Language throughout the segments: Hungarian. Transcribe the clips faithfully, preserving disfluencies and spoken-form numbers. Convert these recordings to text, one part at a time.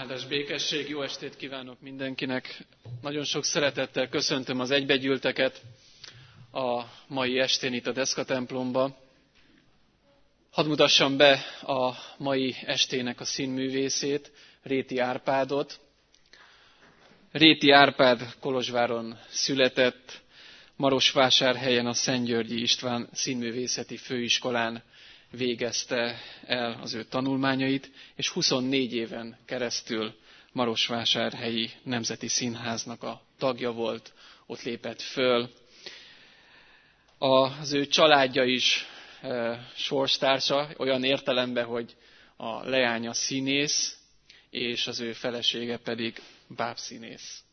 Áldás békesség, jó estét kívánok mindenkinek. Nagyon sok szeretettel köszöntöm az egybegyűlteket a mai estén itt a Deszka templomba. Hadd mutassam be a mai estének a színművészét, Réti Árpádot. Réti Árpád Kolozsváron született, Marosvásárhelyen a Szentgyörgyi István Színművészeti Főiskolán végezte el az ő tanulmányait, és huszonnégy éven keresztül Marosvásárhelyi Nemzeti Színháznak a tagja volt, ott lépett föl. Az ő családja is e, sorstársa, olyan értelemben, hogy a leánya színész, és az ő felesége pedig bábszínész.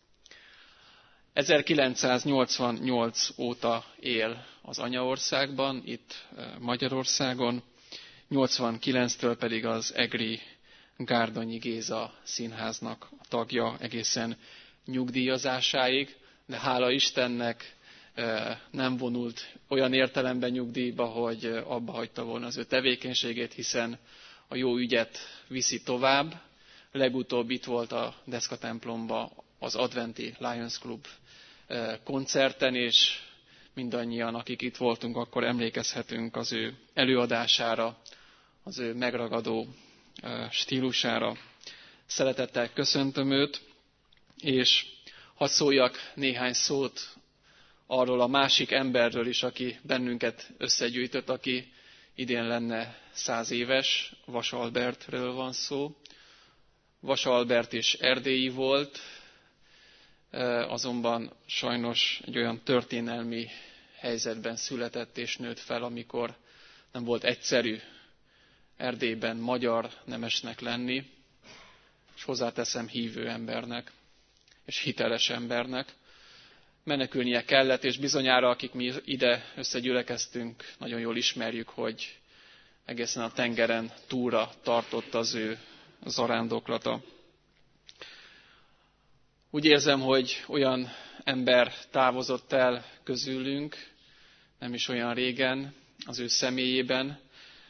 ezerkilencszáznyolcvannyolc óta él az anyaországban, itt Magyarországon, nyolcvankilenctől pedig az egri Gárdonyi Géza színháznak a tagja egészen nyugdíjazásáig, de hála Istennek nem vonult olyan értelemben nyugdíjba, hogy abba hagyta volna az ő tevékenységét, hiszen a jó ügyet viszi tovább. Legutóbb itt volt a Deszka templomba az Adventi Lions Club koncerten, és mindannyian, akik itt voltunk, akkor emlékezhetünk az ő előadására, az ő megragadó stílusára. Szeretettel köszöntöm őt, és hadd szóljak néhány szót arról a másik emberről is, aki bennünket összegyűjtött, aki idén lenne száz éves, Vas Albertről van szó. Vas Albert is erdélyi volt, azonban sajnos egy olyan történelmi helyzetben született és nőtt fel, amikor nem volt egyszerű Erdélyben magyar nemesnek lenni, és hozzáteszem hívő embernek, és hiteles embernek. Menekülnie kellett, és bizonyára, akik mi ide összegyülekeztünk, nagyon jól ismerjük, hogy egészen a tengeren túlra tartott az ő zarándoklata. Úgy érzem, hogy olyan ember távozott el közülünk, nem is olyan régen, az ő személyében,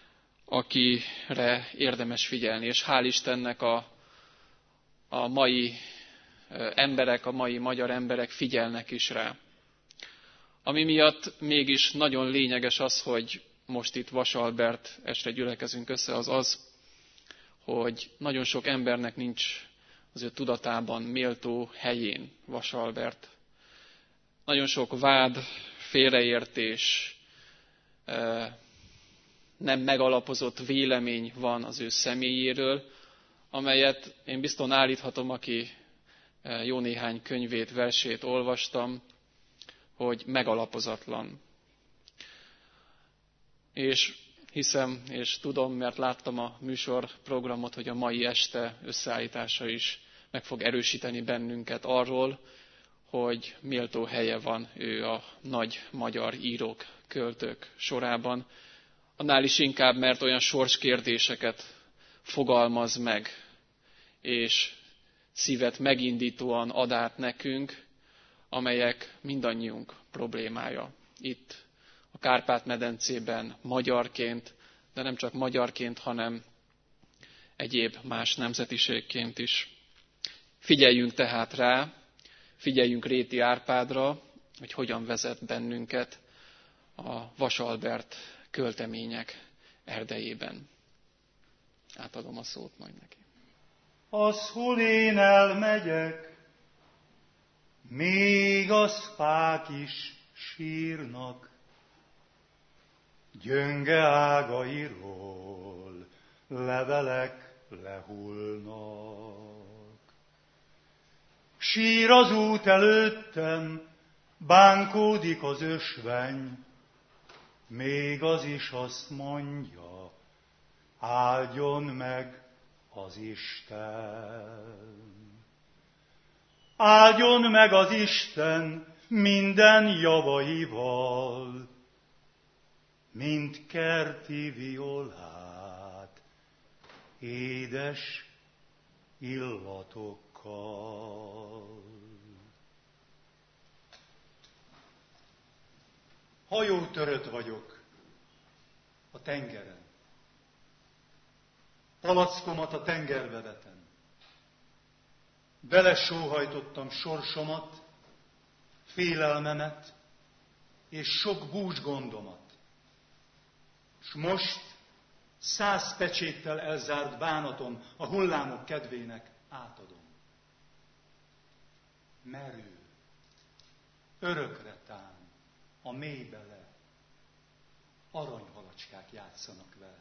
akire érdemes figyelni. És hál' Istennek a, a mai emberek, a mai magyar emberek figyelnek is rá. Ami miatt mégis nagyon lényeges az, hogy most itt Vas Albert estre gyülekezünk össze, az az, hogy nagyon sok embernek nincs az ő tudatában méltó helyén Vas Albert. Nagyon sok vád, félreértés, nem megalapozott vélemény van az ő személyéről, amelyet én bizton állíthatom, aki jó néhány könyvét, versét olvastam, hogy megalapozatlan. És hiszem, és tudom, mert láttam a műsorprogramot, hogy a mai este összeállítása is meg fog erősíteni bennünket arról, hogy méltó helye van ő a nagy magyar írók, költők sorában. Annál is inkább, mert olyan sorskérdéseket fogalmaz meg, és szívet megindítóan ad át nekünk, amelyek mindannyiunk problémája. Itt a Kárpát-medencében magyarként, de nem csak magyarként, hanem egyéb más nemzetiségként is. Figyeljünk tehát rá, figyeljünk Réti Árpádra, hogy hogyan vezet bennünket a Vas Albert költemények erdejében. Átadom a szót majd neki. Az, hol én elmegyek, még az fák is sírnak, gyönge ágairól levelek lehullnak. Sír az út előttem, bánkódik az ösvény, még az is azt mondja, áldjon meg az Isten. Áldjon meg az Isten minden javaival, mint kerti violát, édes illatokkal. Hajótörött vagyok a tengeren. Palackomat a tengerbe vetem. belesóhajtottam sorsomat, félelmemet és sok bús gondomat. S most száz pecséttel elzárt bánatom a hullámok kedvének átadom. Merő, örökre tán, a mélybe le, aranyhalacskák játszanak vele.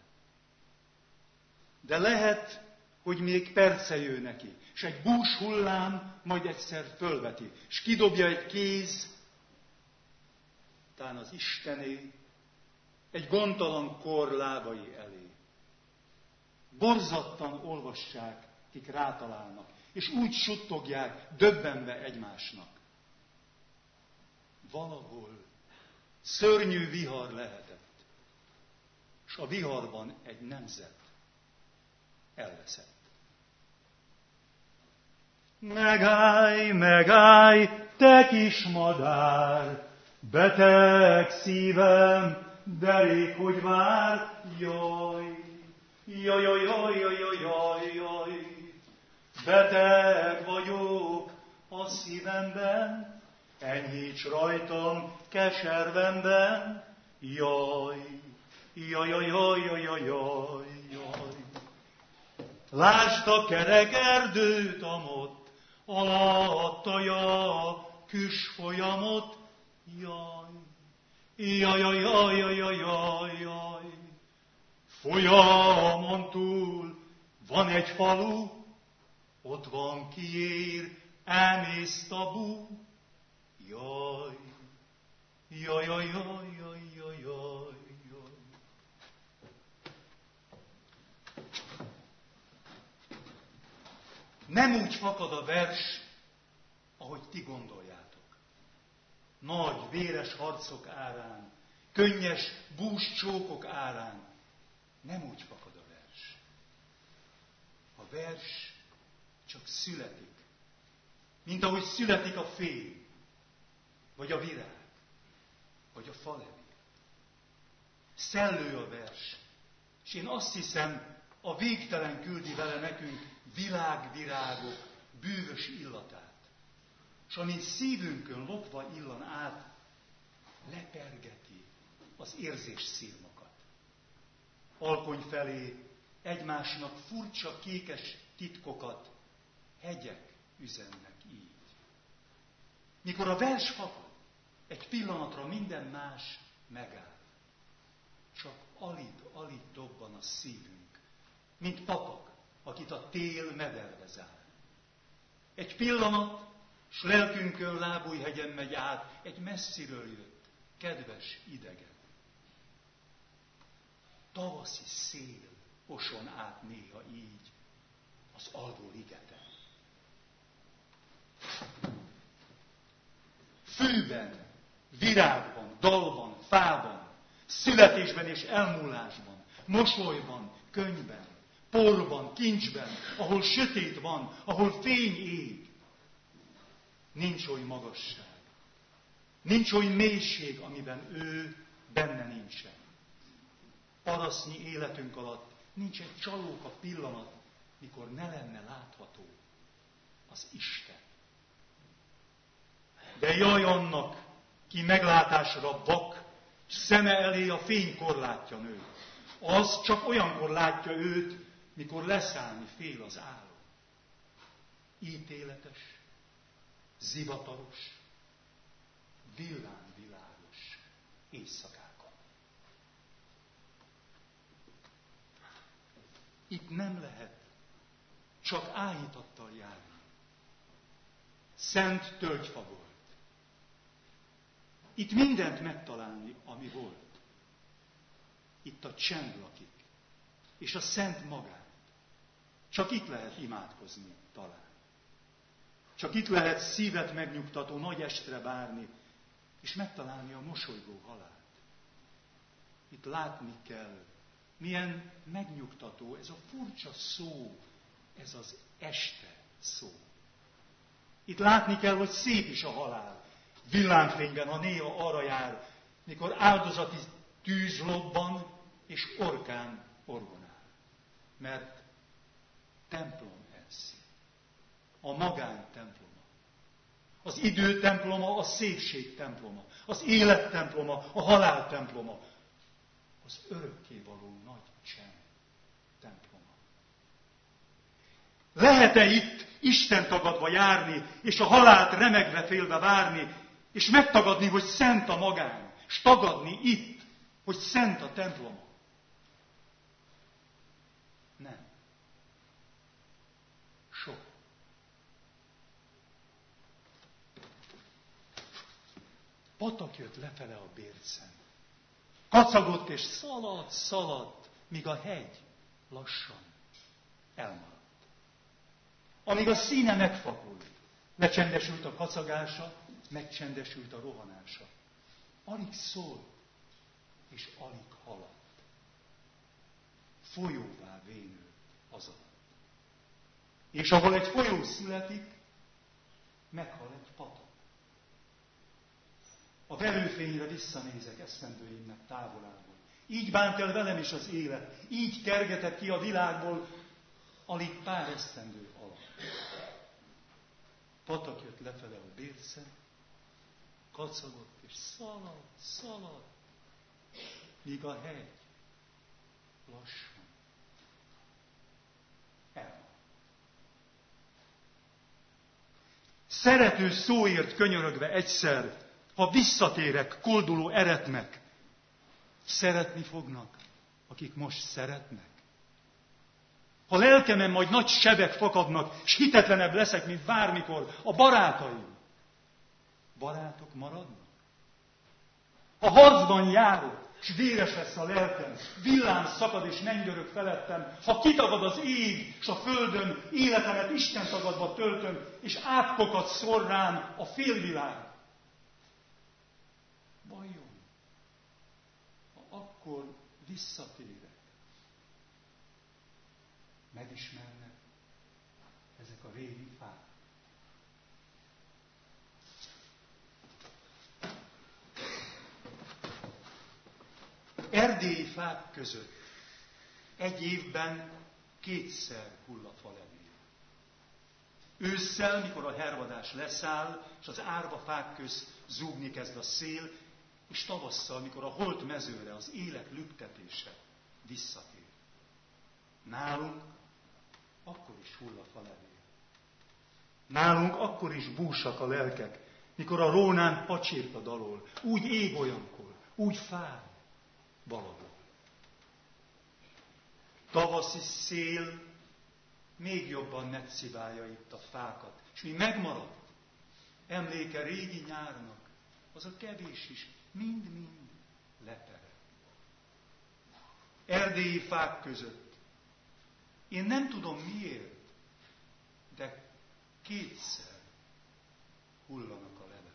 De lehet, hogy még perce jő neki, s egy bús hullám majd egyszer fölveti, s kidobja egy kéz, tán az Istené, egy gondtalan kor lábai elé. Borzadtan olvassák, kik rátalálnak, és úgy suttogják, döbbenve egymásnak. Valahol szörnyű vihar lehetett, s a viharban egy nemzet elveszett. Megállj, megállj, te kis madár, beteg szívem, derék, hogy vár, jaj, jaj, jaj, jaj, jaj, jaj, jaj, beteg vagyok a szívemben, enyhíts rajtam keservemben, jaj, jaj, jaj, jaj, jaj, jaj, jaj, jaj. Lásd a kerek erdőt amott, alattaja küs folyamot, jaj, jaj, jaj, jaj, jaj, jaj, jaj, jaj. Folyamon túl van egy falu, ott van kiér, elmész tabu, jaj, jaj, jaj, jaj, jaj, jaj, jaj. Nem úgy fakad a vers, ahogy ti gondoljátok. Nagy, véres harcok árán, könnyes búscsókok árán. Nem úgy fakad a vers. A vers csak születik. Mint ahogy születik a fém, vagy a virág, vagy a falevél. Szellő a vers, és én azt hiszem, a végtelen küldi vele nekünk világvirágok bűvös illatát. És amint szívünkön lopva illan át, lepergeti az érzés szirmokat. Alkony felé egymásnak furcsa kékes titkokat hegyek üzennek így. Mikor a vers fakad, egy pillanatra minden más megáll. Csak alig-alig dobban a szívünk, mint papak, akit a tél mederbe zár. Egy pillanat, s lelkünkön Lábújhegyen megy át egy messziről jött, kedves idegen. Tavaszi szél oson át néha így az alvó ligeten. Fűben, virágban, dalban, fában, születésben és elmúlásban, mosolyban, könyvben, porban, kincsben, ahol sötét van, ahol fény ég. Nincs oly magasság, nincs oly mélység, amiben ő benne nincsen. Parasznyi életünk alatt nincs egy csalóka pillanat, mikor ne lenne látható az Isten. De jaj annak, ki meglátásra vak, szeme elé a fénykorlátja nő. Az csak olyankor látja őt, mikor leszállni fél az álom. Ítéletes, zivataros, villámvilágos éjszakákon. Itt nem lehet csak áhítattal járni. Szent tölgyfa volt. Itt mindent megtalálni, ami volt. Itt a csend lakik, és a szent magát. Csak itt lehet imádkozni talán. Csak itt lehet szívet megnyugtató nagy estre várni, és megtalálni a mosolygó halált. Itt látni kell, milyen megnyugtató ez a furcsa szó, ez az este szó. Itt látni kell, hogy szép is a halál. Villámfényben, ha néha arra jár, mikor áldozati tűz lobban, és orkán orgonál. Mert templom ez. a magány temploma. Az idő temploma, a szépség temploma. Az élet temploma, a halál temploma. Az örökkévaló nagy csend temploma. Lehet-e itt Isten tagadva járni, és a halált remegve félve várni, és megtagadni, hogy szent a magány, és tagadni itt, hogy szent a temploma? Nem. Sok. Patak jött lefele a Bércen. Kacagott és szaladt, szaladt, míg a hegy lassan elmaradt. Amíg a színe megfakult, lecsendesült a kacagása, megcsendesült a rohanása. Alig szólt, és alig haladt. Folyóvá vénő az alatt. És ahol egy folyó születik, meghal egy patak. A verőfényre visszanézek esztendőimnek távolából. Így bánt el velem is az élet. Így kergetett ki a világból alig pár esztendő alatt. Patak jött lefele a Bércen, kacagott és szaladt, szaladt, míg a hegy lassan elmaradt. Szerető szóért könyörögve egyszer, ha visszatérek kolduló eretnek, szeretni fognak, akik most szeretnek. Ha lelkemen majd nagy sebek fakadnak, s hitetlenebb leszek, mint bármikor, a barátaim, barátok maradnak? Ha harcban járok, s véres lesz a lelkem, villám szakad és mennydörög felettem, ha kitagad az ég, s a földön életemet Isten tagadva töltöm, és átkokat szor rám a félvilág. Vajon, ha akkor visszatérek, megismernek ezek a régi fák? Erdélyi fák között egy évben kétszer hull a falevél. Ősszel, mikor a hervadás leszáll, és az árva fák közt zúgni kezd a szél, és tavasszal, mikor a holt mezőre az élet lüktetése visszatér. Nálunk akkor is hull a falevél. Nálunk akkor is búsak a lelkek, mikor a rónán pacsírta dalol, úgy ég olyankor, úgy fáj valahol. Tavaszi szél még jobban megsziválja itt a fákat, és mi megmaradt emléke régi nyárnak, az a kevés is mind-mind lepereg. Erdélyi fák között. Én nem tudom miért, de kétszer hullanak a levelek.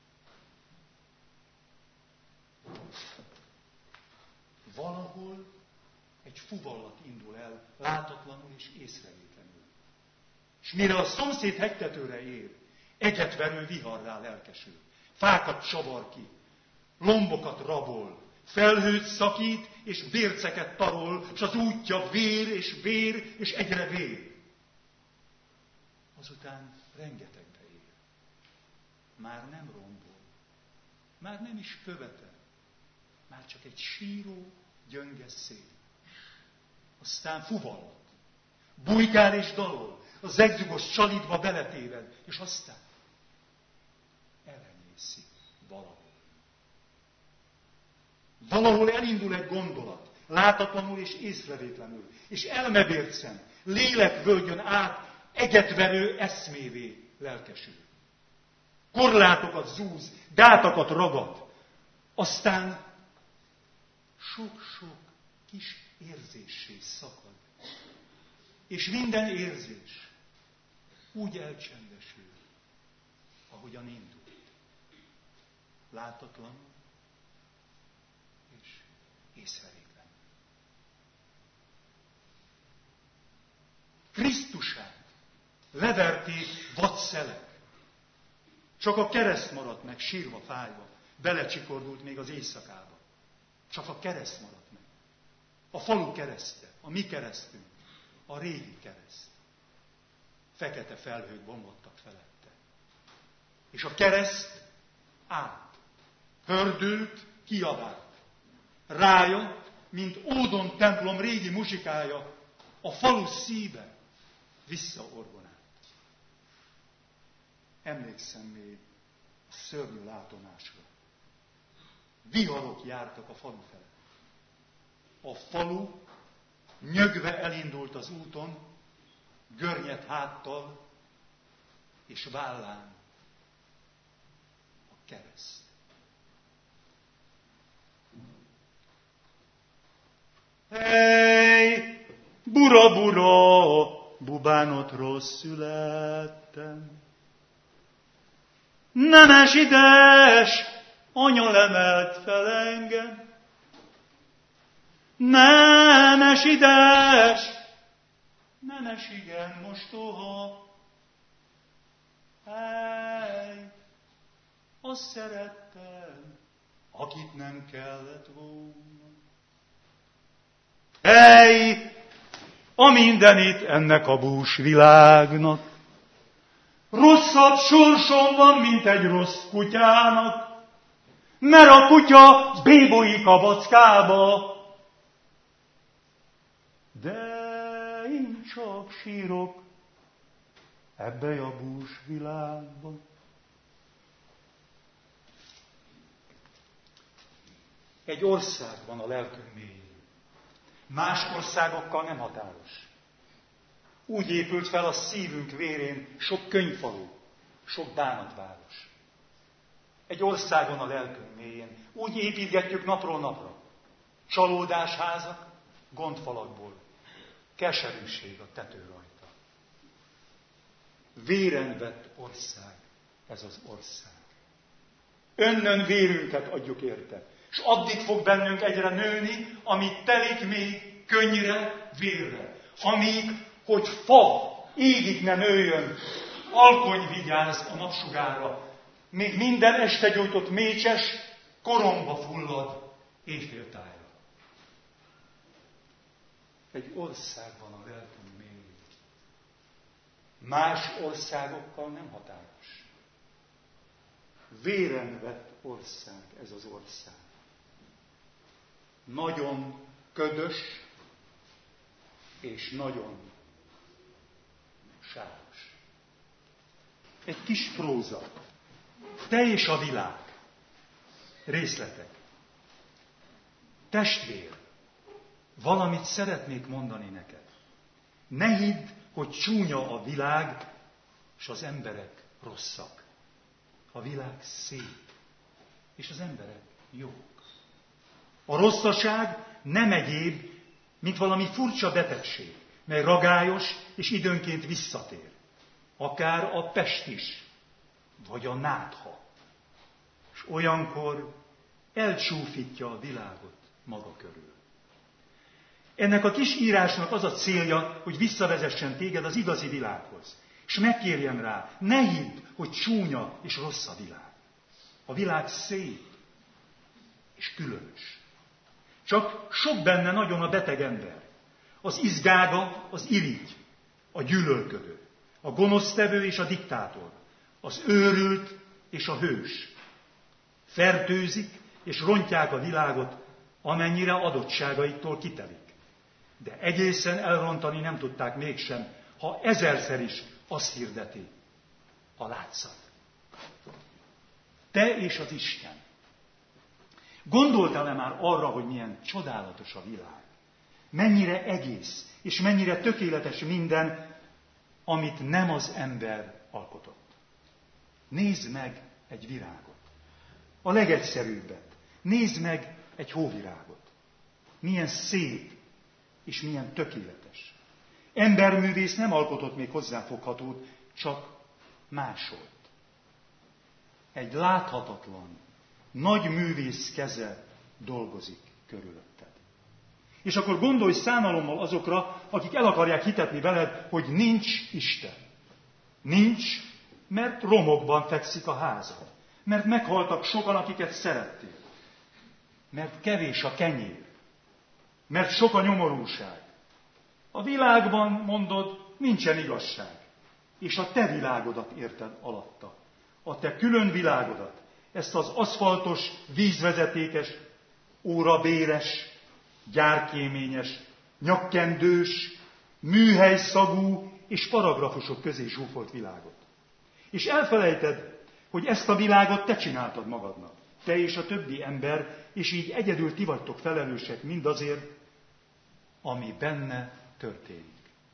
Valahol egy fuvallat indul el, látatlanul és észrevétlenül. És mire a szomszéd hegytetőre ér, egyetverő viharrá lelkesül. Fákat csavar ki, lombokat rabol, felhőt szakít, és bérceket tarol, és az útja vér, és vér, és egyre vér. Azután rengetegbe ér. Már nem rombol, már nem is követel, már csak egy síró, gyönge szél. Aztán fuvallat, bujkál és dalol, a zegzugos csalidba beletéved, és aztán elenyészik valahol. Valahol elindul egy gondolat, látatlanul és észrevétlenül, és elmebércen, lélekvölgyön át egetverő eszmévé lelkesül. Korlátokat zúz, gátakat ragad, aztán sok-sok kis érzéssé szakad. És minden érzés úgy elcsendesül, ahogyan indult. Látatlanul és észrevétlenül. Krisztusát leverték vadszelek. Csak a kereszt maradt meg, sírva, fájva. Belecsikordult még az éjszakába. Csak a kereszt maradt meg. A falu kereszte, a mi keresztünk, a régi kereszt. fekete felhők bomlottak felette. És a kereszt állt, hördült, kiabált. Rája, mint Ódon templom régi muzsikája, a falu szíve visszaorgonált. Emlékszem még a szörnyű látomásra. Viharok jártak a falu felett. A falu nyögve elindult az úton, görnyed háttal, és vállán a kereszt. Hey, bura, bura, bubánotról születtem. Nemes ides, anya lemelt fel engem. Nemes ides, nemes igen, mostoha. Hey, azt szerettem, akit nem kellett volna. Hey, a mindenit ennek a bús világnak. Rosszabb sorsom van, mint egy rossz kutyának, mert a kutya bébolyik a backába. De én csak sírok ebbe a bús világban. Egy ország van a lelkünk mélyén. Más országokkal nem határos. Úgy épült fel a szívünk vérén sok könyvfalu, sok bánatváros. Egy országon a lelkünk mélyén. Úgy építgetjük napról napra. Csalódásházak, gondfalakból. Keserűség a tető rajta. Véren vett ország ez az ország. Önnön vérünket adjuk érte. És addig fog bennünk egyre nőni, amíg telik még könnyre, vérre. Amíg, hogy fa égig ne nőjön, alkony vigyáz a napsugára, még minden este gyújtott mécses koromba fullad éjféltájra. Egy ország van a lelkünk mélyén. Más országokkal nem határos. Véren vett ország ez az ország. Nagyon ködös és nagyon sáros. Egy kis próza. Te és a világ. Részletek. Testvér, valamit szeretnék mondani neked. Ne hidd, hogy csúnya a világ, és az emberek rosszak. A világ szép, és az emberek jók. A rosszaság nem egyéb, mint valami furcsa betegség, mely ragályos és időnként visszatér. Akár a pest is, vagy a nátha. És olyankor elcsúfítja a világot maga körül. Ennek a kis írásnak az a célja, hogy visszavezessen téged az igazi világhoz. És megkérjem rá, ne hidd, hogy csúnya és rossz a világ. A világ szép és különös. Csak sok benne nagyon a beteg ember. Az izgága, az irigy, a gyűlölködő, a gonosztevő és a diktátor, az őrült és a hős. Fertőzik és rontják a világot, amennyire adottságaiktól kitelik. De egészen elrontani nem tudták mégsem, ha ezerszer is azt hirdeti a látszat. Te és az Isten. Gondoltál-e már arra, hogy milyen csodálatos a világ? Mennyire egész, és mennyire tökéletes minden, amit nem az ember alkotott. Nézd meg egy virágot. A legegyszerűbbet. Nézd meg egy hóvirágot. Milyen szép, és milyen tökéletes. Emberművész nem alkotott még hozzáfoghatót, csak másolt. Egy láthatatlan, nagy művész keze dolgozik körülötted. És akkor gondolj szánalommal azokra, akik el akarják hitetni veled, hogy nincs Isten. Nincs, mert romokban fekszik a házad. Mert meghaltak sokan, akiket szerettél. Mert kevés a kenyér. Mert sok a nyomorúság. A világban, mondod, nincsen igazság. és a te világodat érted alatta. A te külön világodat, ezt az aszfaltos, vízvezetékes, órabéres, gyárkéményes, nyakkendős, műhelyszagú és paragrafusok közé zsúfolt világot. És elfelejted, hogy ezt a világot te csináltad magadnak. Te és a többi ember, és így egyedül ti vagytok felelősek mindazért, ami benne történik.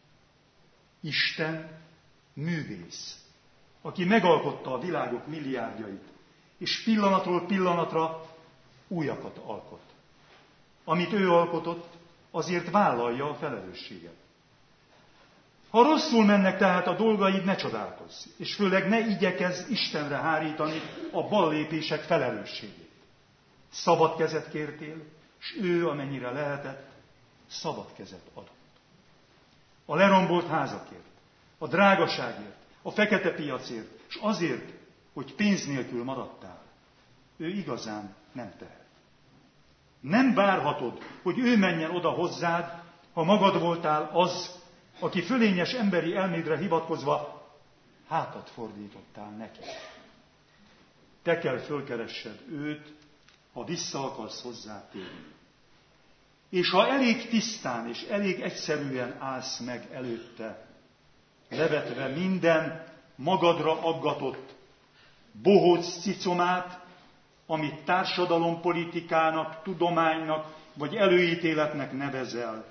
Isten művész, aki megalkotta a világok milliárdjait, és pillanatról pillanatra újakat alkot. Amit ő alkotott, azért vállalja a felelősséget. Ha rosszul mennek tehát a dolgaid, ne csodálkozz, és főleg ne igyekezz Istenre hárítani a ballépések felelősségét. Szabad kezet kértél, és ő, amennyire lehetett, szabad kezet adott. A lerombolt házakért, a drágaságért, a fekete piacért, és azért, hogy pénz nélkül maradtál, ő igazán nem tehet. Nem várhatod, hogy ő menjen oda hozzád, ha magad voltál az, aki fölényes emberi elmédre hivatkozva hátat fordítottál neki. Te kell fölkeressed őt, ha vissza akarsz hozzá térni. És ha elég tisztán és elég egyszerűen állsz meg előtte, levetve minden magadra aggatott bohóc cicomát, amit társadalompolitikának, tudománynak vagy előítéletnek nevezel,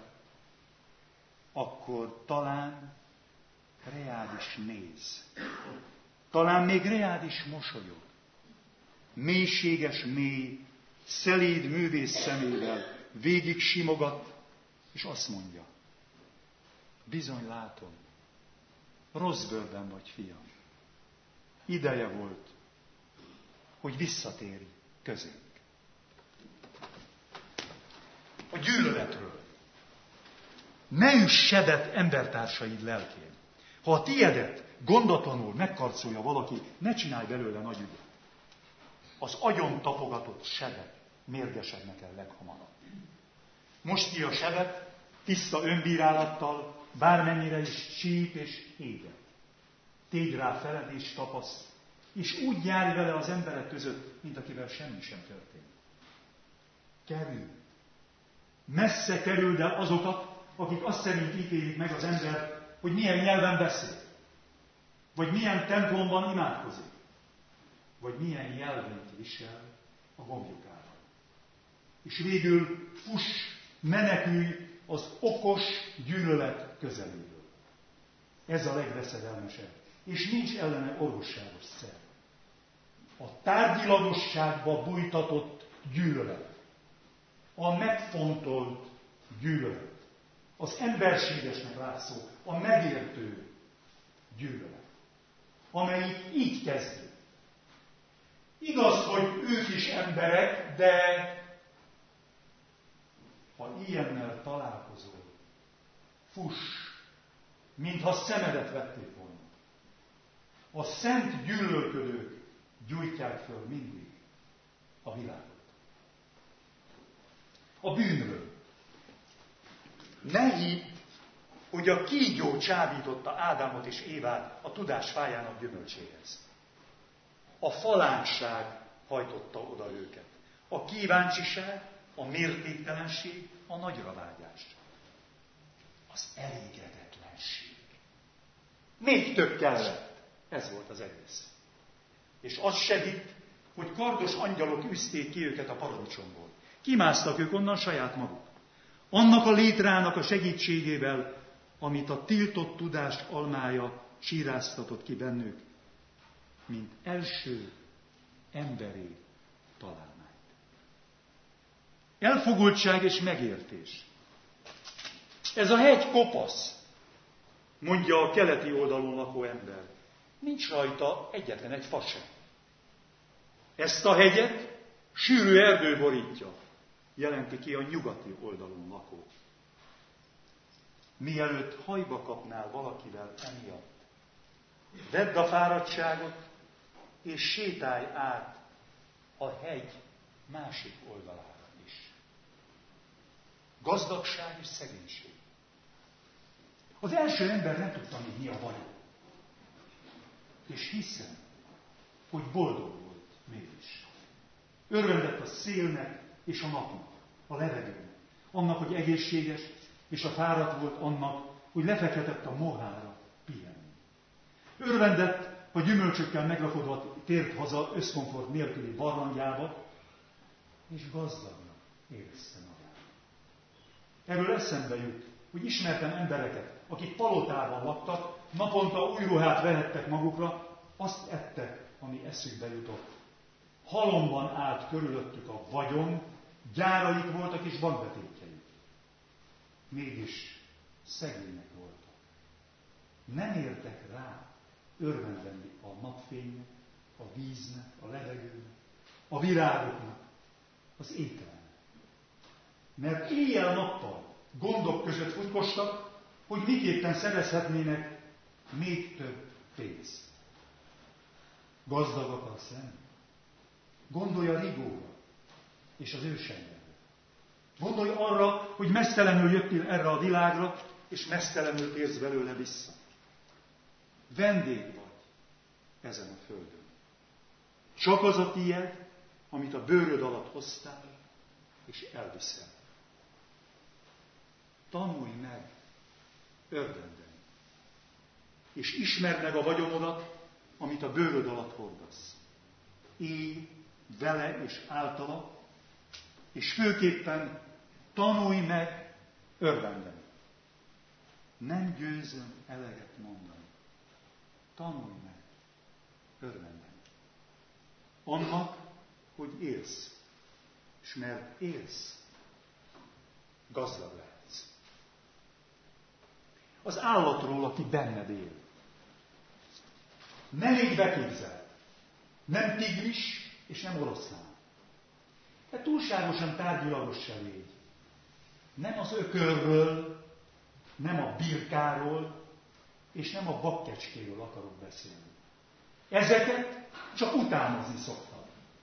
akkor talán reád is néz. Talán még reád is mosolyog. Mélységes mély, szelíd művész szemével végig simogat, és azt mondja, bizony látom, rossz bőrben vagy, fiam. Ideje volt, hogy visszatérj közénk. A gyűlöletről. Ne üss sebet embertársaid lelkén. Ha a tiédet gondatlanul megkarcolja valaki, ne csinálj belőle nagy ügyet. Az agyon tapogatott sebek mérgesednek el leghamarabb. Most ki a sebet, tiszta önbírálattal, bármennyire is csíp és éget. Tégy rá feled és tapaszt, és úgy járj vele az emberek között, mint akivel semmi sem történt. Kerülj. Messze kerüld el azokat, akik azt szerint ítélik meg az embert, hogy milyen nyelven beszél, vagy milyen templomban imádkozik, vagy milyen jelvényt visel a gombjukával. És végül fuss, menekülj az okos gyűlölet közeléből. Ez a legveszedelmesebb, és nincs ellene orvosságos szer. A tárgyilagosságba bújtatott gyűlölet, a megfontolt gyűlölet, az emberségesnek látszó, a megértő gyűlölet, amelyik így kezdő. Igaz, hogy ők is emberek, de ha ilyennel találkozol, fuss, mintha szemedet vették volna. A szent gyűlölködők gyújtják föl mindig a világot. A bűnről. Ne hidd, hogy a kígyó csábította Ádámot és Évát a tudás fájának gyümölcséhez. A falánság hajtotta oda őket. A kíváncsiság, a mértéktelenség, a nagyra vágyás. Az elégedetlenség. Még több kellett. Ez volt az egész. És az segít, hogy kardos angyalok üzték ki őket a paradicsomból. Kimásztak ők onnan saját maguk. Annak a létrának a segítségével, amit a tiltott tudás almája síráztatott ki bennük, mint első emberi találmányt. Elfogultság és megértés. Ez a hegy kopasz, mondja a keleti oldalon lakó ember. Nincs rajta egyetlen egy fa sem. Ezt a hegyet sűrű erdő borítja, jelenti ki a nyugati oldalon lakó. Mielőtt hajba kapnál valakivel emiatt, vedd a fáradtságot, és sétálj át a hegy másik oldalára is. Gazdagság és szegénység. Az első ember nem tudta még, mi a vagyon. és hiszem, hogy boldog volt mégis. Örvendett a szélnek és a napnak, a levegőnek, annak, hogy egészséges, és a fáradt volt annak, hogy lefekhetett a mohára pihenni. Örvendett, ha gyümölcsökkel megrakodva tért haza összkomfort nélküli barlangjába, és gazdagnak érezte magát. Erről eszembe jut, hogy ismertem embereket, akik palotában laktak, naponta új ruhát vehettek magukra, azt ettek, ami eszükbe jutott. Halomban állt körülöttük a vagyon, gyáraik voltak és bankbetétjeik. Mégis szegények voltak. Nem értek rá örvendeni a napfénynek, a víznek, a levegőnek, a virágoknak, az ételnek. Mert éjjel-nappal gondok között futkostak, hogy miképpen szerezhetnének még több pénzt. Gazdag akarsz lenni? Gondolj a Rigóra és az ősengedre. Gondolj arra, hogy meztelenül jöttél erre a világra, és meztelenül térsz belőle vissza. Vendég vagy ezen a földön. Csak az a tied, amit a bőröd alatt hoztál, és elviszel. Tanulj meg örvendeni, és ismerd meg a vagyonodat, amit a bőröd alatt hordasz. Élj vele és általa, és főképpen tanulj meg örvendeni. Nem győzöm eleget mondani. Tanulj meg örvendeni. Annak, hogy élsz, és mert élsz, gazdag lehetsz. Az állatról, aki benned él. Ne légy beképzelt. Nem tigris, és nem oroszlán. De túlságosan tárgyilagos se légy. Nem az ökörről, nem a birkáról, és nem a bakkecskéről akarok beszélni. Ezeket csak utánozni szoktad.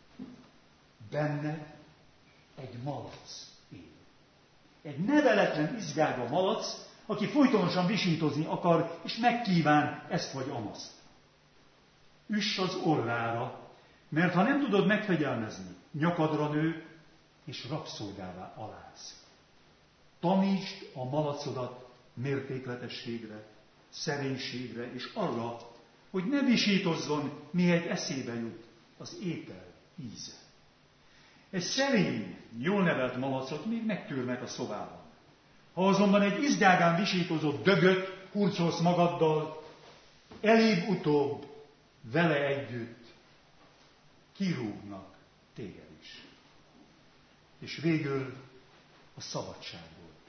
Benne egy malac él. Egy neveletlen izgága malac, aki folytonosan visítozni akar, és megkíván ezt vagy amazt. Üss az orrára, mert ha nem tudod megfegyelmezni, nyakadra nő, és rabszolgává aláz. Tanítsd a malacodat mértékletességre, szerénységre, és arra, hogy ne visítozzon, mihelyt eszébe jut az étel íze. Egy szerény, jól nevelt malacot még megtűrnek a szobában. Ha azonban egy izgágán visítozott dögöt hurcolsz magaddal, elébb-utóbb vele együtt kirúgnak téged is. És végül a szabadságból.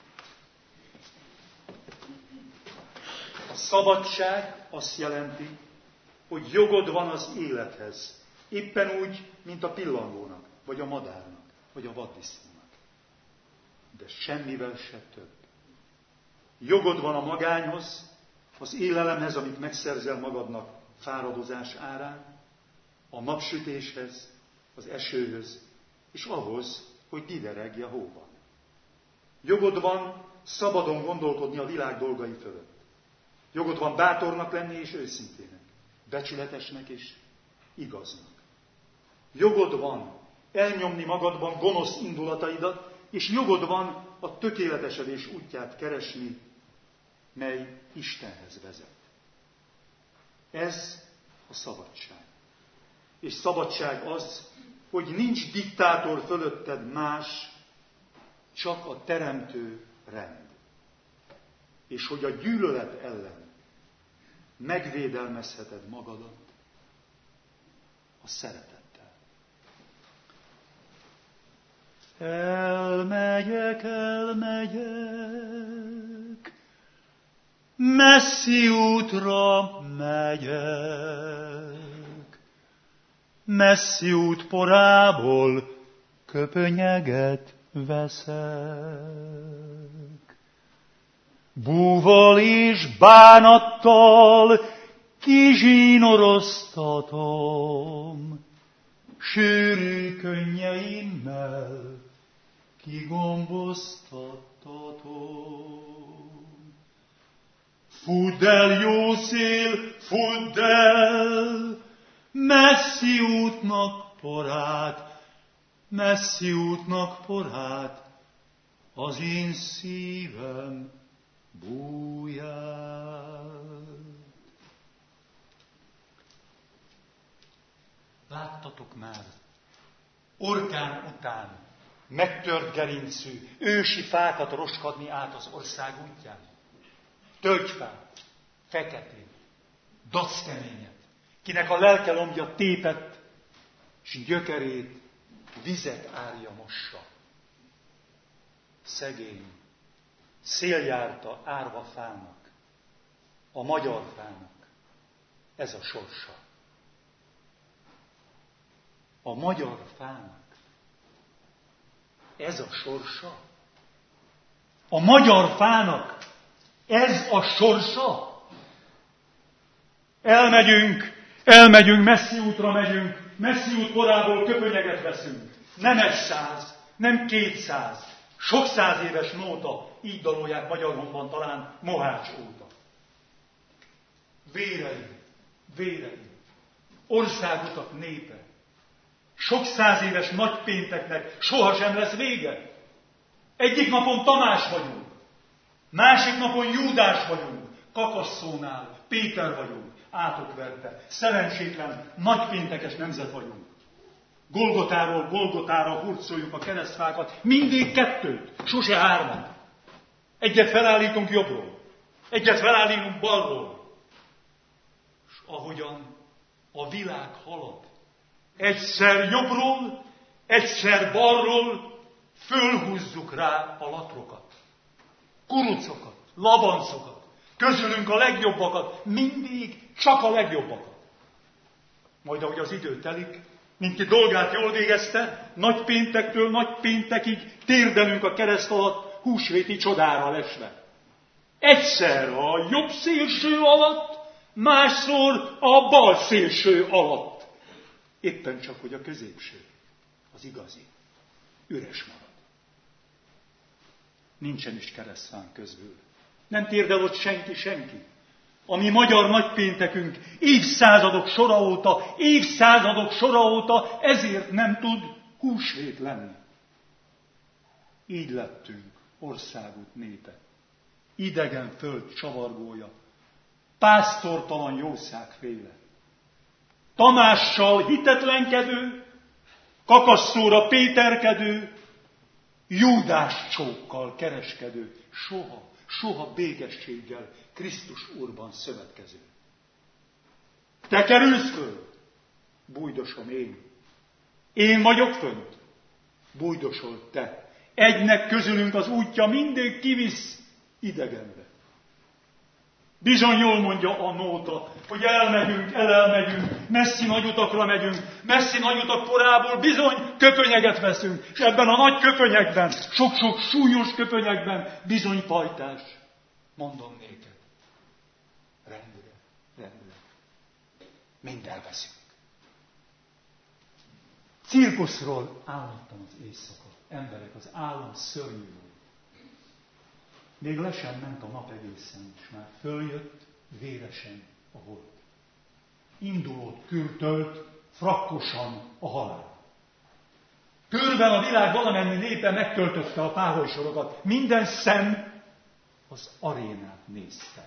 A szabadság azt jelenti, hogy jogod van az élethez, éppen úgy, mint a pillangónak, vagy a madárnak, vagy a vaddisznónak. De semmivel se több. Jogod van a magányhoz, az élelemhez, amit megszerzel magadnak fáradozás árán, a napsütéshez, az esőhöz, és ahhoz, hogy dideregj a hóban. Jogod van szabadon gondolkodni a világ dolgai fölött. Jogod van bátornak lenni és őszintének, becsületesnek és igaznak. Jogod van elnyomni magadban gonosz indulataidat, és jogod van a tökéletesedés útját keresni, mely Istenhez vezet. Ez a szabadság. És szabadság az, hogy nincs diktátor fölötted más, csak a teremtő rend. És hogy a gyűlölet ellen megvédelmezheted magadat a szeretettel. Elmegyek, elmegyek, messzi útra megyek, messzi út porából köpönyeget veszek. Búval és bánattal kizsínoroztatom, sűrű könnyeimmel kigomboztatom. Fudd el, jó szél, fudd el, messzi útnak porát, messzi útnak porát, az én szívem bújját. Láttatok már orkán után megtört gerincű, ősi fákat roskadni át az ország útján? Tölgyfát, feketén, dacskeményet, kinek a lelkelombja tépett, s gyökerét vizek árja mossa. Szegény, széljárta árva fának, a magyar fának ez a sorsa. A magyar fának ez a sorsa? A magyar fának ez a sorsa? Elmegyünk, elmegyünk, messzi útra megyünk, messzi út korából köpönyeget veszünk. Nem egy száz, nem kétszáz, sok száz éves nóta, így dalolják Magyarhonban talán Mohács óta. Véreim, véreim, országutak népe, sok száz éves nagypénteknek sohasem lesz vége. Egyik napon Tamás vagyunk, másik napon Júdás vagyunk, Kakasszónál Péter vagyunk, átokverte, szerencsétlen nagypéntekes nemzet vagyunk. Golgotáról Golgotára hurcoljuk a keresztfákat, mindig kettőt, sose hármat. Egyet felállítunk jobbról, egyet felállítunk balról. És ahogyan a világ halad, egyszer jobbról, egyszer balról fölhúzzuk rá a latrokat, kurucokat, labancokat, közülünk a legjobbakat, mindig csak a legjobbakat. Majd ahogy az idő telik, mindki dolgát jól végezte, nagypéntektől nagypéntekig térdelünk a kereszt alatt, húsvéti csodára lesve. Egyszer a jobb szélső alatt, másszor a bal szélső alatt. Éppen csak, hogy a középső, az igazi, üres marad. Nincsen is keresztfán közül. Nem térdel ott senki, senki. A mi magyar nagypéntekünk évszázadok sora óta, évszázadok sora óta ezért nem tud húsvét lenni. Így lettünk országút népe, idegen föld csavargója, pásztortalan jószágféle. Tamással hitetlenkedő, Kakasszóra péterkedő, Júdás csókkal kereskedő, soha, soha békességgel Krisztus Úrban szövetkező. Te kerülsz föl, bújdosom én. Én vagyok fönt, bújdosol te. Egynek közülünk az útja mindig kivisz idegenbe. Bizony jól mondja a nóta, hogy elmegyünk, elelmegyünk, messzi nagy utakra megyünk, messzi nagy utak porából bizony köpönyeget veszünk, és ebben a nagy köpönyekben, sok-sok súlyos köpönyekben bizony pajtás. Mondom néked, rendre, rendre, mind elveszünk. Cirkuszról álmodtam az éjszaka, emberek, az állam szörnyű volt. Még le sem ment a nap egészen, és már följött véresen a hold. Indulót kürtölt frakkosan a halál. Körben a világ valamennyi népe megtöltötte a páholysorokat. Minden szem az arénát nézte.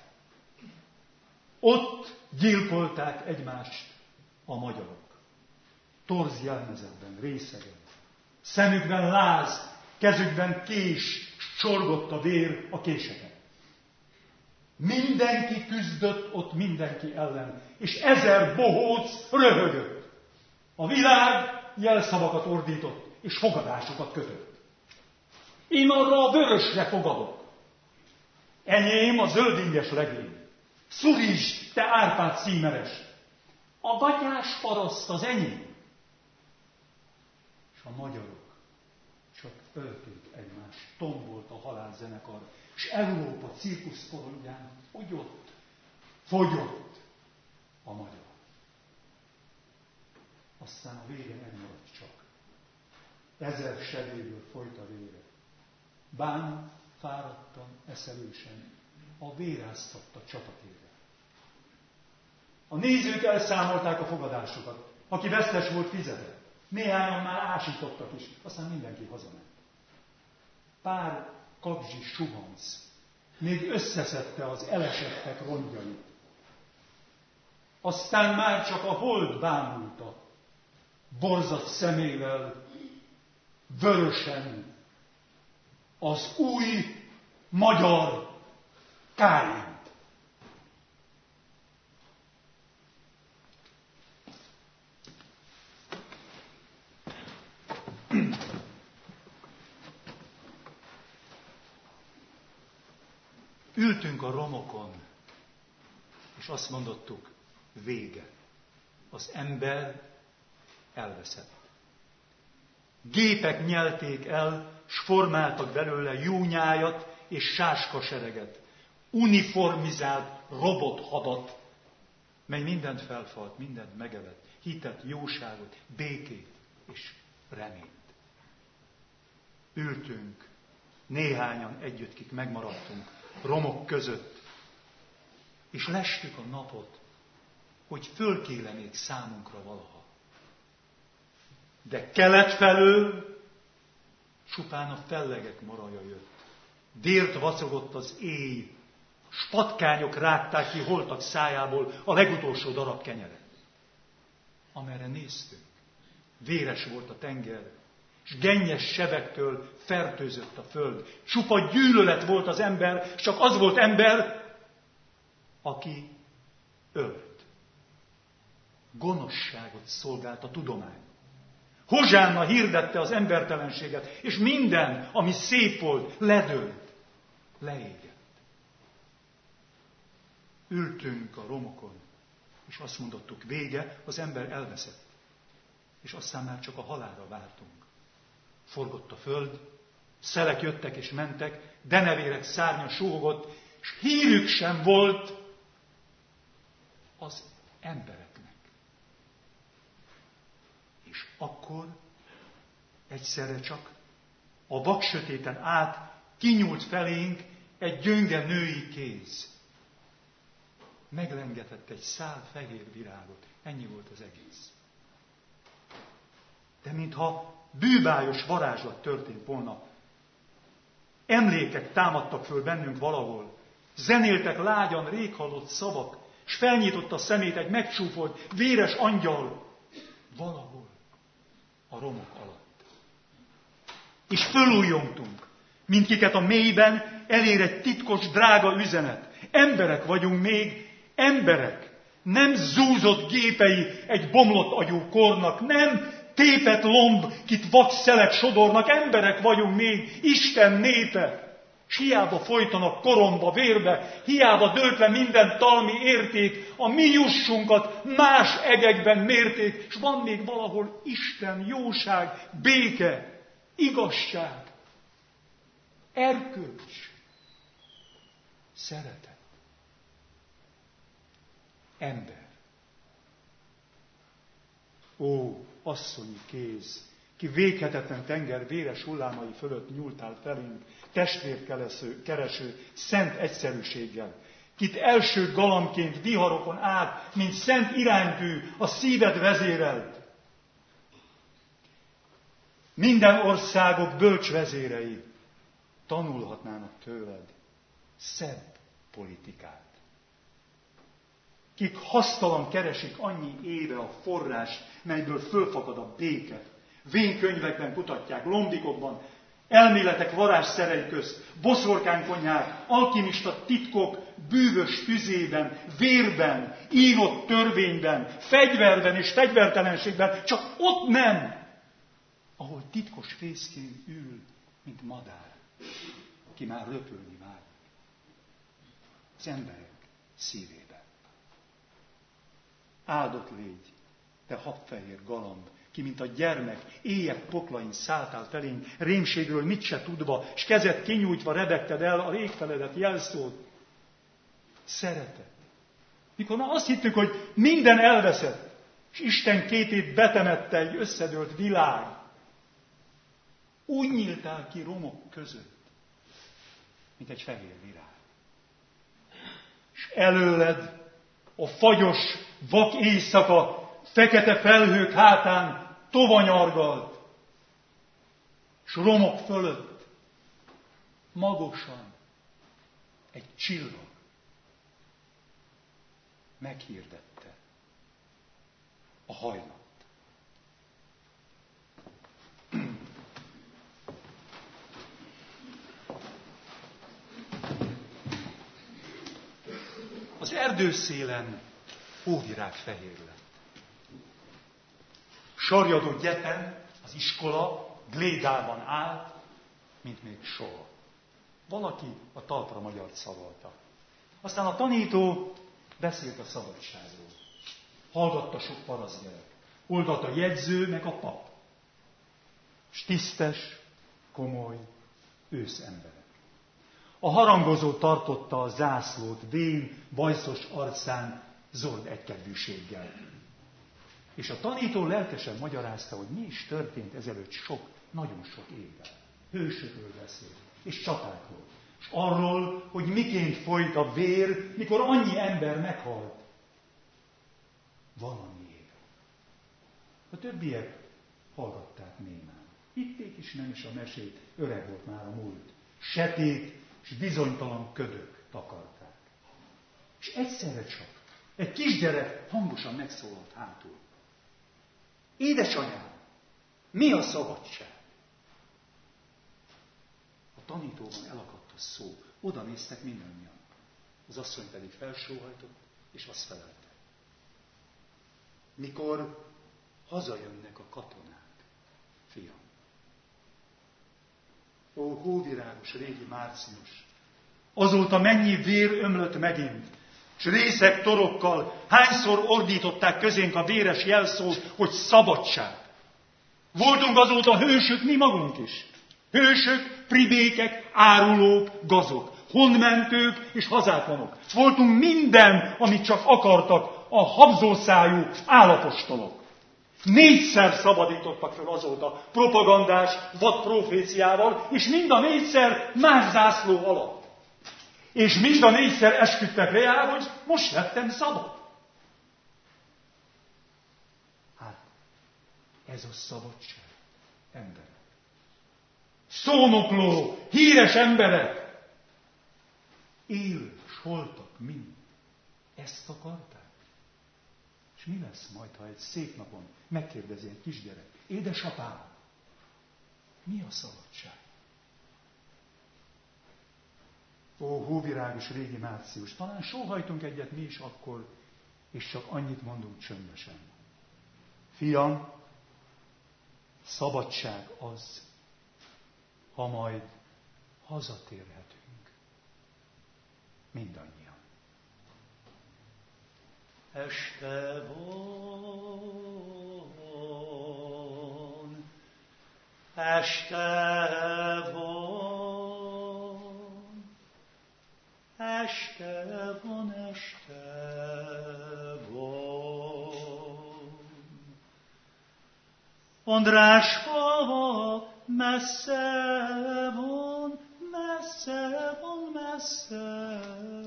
Ott gyilkolták egymást a magyarok. Torz jelmezetben, részegen. Szemükben láz, kezükben kés, csorgott a vér a késeken. Mindenki küzdött ott mindenki ellen, és ezer bohóc röhögött. A világ jelszavakat ordított, és fogadásokat kötött. Én arra a vörösre fogadok. Enyém a zöldinges legény. Szurítsd, te Árpád címeres! A gatyás paraszt az enyém. És a magyarok csak ölték egymást, tombolt a halálzenekar, és Európa cirkuszporondján fogyott, fogyott a magyar. Aztán a vége megmaradt csak. Ezer sebéből folyt a vére. Bán, fáradtan, eszelősen, a véráztatta csapatére. A nézők elszámolták a fogadásokat. Aki vesztes volt, fizetett. Néhányan már ásítottak is, aztán mindenki hazament. Pár kapzsi suhanc még összeszedte az elesettek rongyait. Aztán már csak a hold bámulta, borzat szemével, vörösen, az új magyar Káint. Ültünk a romokon, és azt mondottuk, vége. Az ember elveszett. Gépek nyelték el, s formáltak belőle júnyájat és sáskasereget, uniformizált robothadat, mely mindent felfalt, mindent megevett, hitet, jóságot, békét és reményt. Ültünk, néhányan együtt, kik megmaradtunk, romok között, és lestük a napot, hogy fölkélenék számunkra valaha. De kelet felől csupán a fellegek maraja jött. Délt vacogott az éj, s patkányok rágták ki holtak szájából a legutolsó darab kenyeret. Amerre néztünk, véres volt a tenger, s gennyes sebektől fertőzött a föld. Csupa gyűlölet volt az ember, s csak az volt ember, aki ölt. Gonoszságot szolgált a tudomány. Hozsánna hirdette az embertelenséget, és minden, ami szép volt, ledőlt, leégett. Ültünk a romokon, és azt mondottuk, vége, az ember elveszett. És aztán már csak a halálra vártunk. Forgott a föld, szelek jöttek és mentek, denevérek szárnya súgott, és hírük sem volt az embereknek. És akkor egyszerre csak a vaksötéten át kinyúlt felénk egy gyönge női kéz. Meglengetett egy szál fehér virágot. Ennyi volt az egész. De mintha bűbájos varázslat történt volna. Emlékek támadtak föl bennünk valahol. Zenéltek lágyan réghallott szavak, s felnyitott a szemét egy megcsúfolt, véres angyal valahol a romok alatt. És fölújjongtunk, mindkiket a mélyben elér egy titkos, drága üzenet. Emberek vagyunk még, emberek. Nem zúzott gépei egy bomlott agyú kornak, nem tépet lomb, kit vakszelek sodornak, emberek vagyunk még, Isten népe. S hiába folytanak koromba, vérbe, hiába dőlt le minden talmi érték, a mi jussunkat más egekben mérték, és van még valahol Isten, jóság, béke, igazság, erkölcs, szeretet, ember. Ó, asszonyi kéz, ki véghetetlen tenger véres hullámai fölött nyúltál felénk, testvért kereső, kereső, szent egyszerűséggel, kit első galamként viharokon át, mint szent iránytű a szíved vezérelt. Minden országok bölcs vezérei tanulhatnának tőled szebb politikát. Kik hasztalan keresik annyi éve a forrás, melyből fölfakad a béke. Vénykönyvekben kutatják, lombikokban, elméletek varázsszerei közt, boszorkánykonyhák, alkimista titkok, bűvös tüzében, vérben, írott törvényben, fegyverben és fegyvertelenségben, csak ott nem, ahol titkos fészkén ül, mint madár, ki már röpülni vár. Az emberek szívében. Áldott légy, te habfehér galamb, ki, mint a gyermek, éjek poklain szálltál felénk, rémségről mit se tudva, s kezed kinyújtva rebegted el a régfeledet jelszót. Szeretet. Mikor már azt hittük, hogy minden elveszett, és Isten kétét betemette egy összedőlt világ, úgy nyíltál ki romok között, mint egy fehér virág. És előled a fagyos, vak éjszaka fekete felhők hátán tovanyargalt, s romok fölött magosan egy csillag meghirdette a hajnalt. Az erdőszélen hóvirág fehér lett. Sarjadó gyepen az iskola glédában állt, mint még soha. Valaki a talpra magyart szavalta. Aztán a tanító beszélt a szabadságról. Hallgatta sok parasztgyerek. Oldat a jegyző, meg a pap. S tisztes, komoly őszemberek. A harangozó tartotta a zászlót vén, bajszos arcán zord egykedvűséggel. És a tanító lelkesen magyarázta, hogy mi is történt ezelőtt sok, nagyon sok évvel. Hősökről beszélt, és csatákról. És arról, hogy miként folyt a vér, mikor annyi ember meghalt. Valamiért. A többiek hallgatták némán. Hitték is nem is a mesét, öreg volt már a múlt. Setét és bizonytalan ködök takarták. És egyszerre csak egy kisgyerek hangosan megszólalt hátul. Édesanyám, mi a szabadság? A tanítóban elakadt a szó. Oda néztek mindannyian. Az asszony pedig felsóhajtott, és azt felelte. Mikor hazajönnek a katonák, fiam. Ó, hóvirágos régi március! Azóta mennyi vér ömlött megint, s részek torokkal hányszor ordították közénk a véres jelszót, hogy szabadság. Voltunk azóta hősök mi magunk is. Hősök, pribékek, árulók, gazok, honmentők és hazátlanok. Voltunk minden, amit csak akartak a habzószájú állapostolok. Négyszer szabadítottak fel azóta propagandás vadproféciával, és mind a négyszer más zászló alatt. És mind a négyszer esküdtek rá, hogy most lettem szabad. Hát, ez a szabadság, emberek. Szónokló, híres emberek. Élő, s holtak mind. Ezt akarták? És mi lesz majd, ha egy szép napon megkérdezi egy kisgyerek? Édesapám, mi a szabadság? Ó, hóvirágos régi március, talán sóhajtunk egyet mi is akkor, és csak annyit mondunk csöndesen. Fiam, szabadság az, ha majd hazatérhetünk. Mindannyian. Este von, este von, este von, este von. András falva messze von, messze von, messze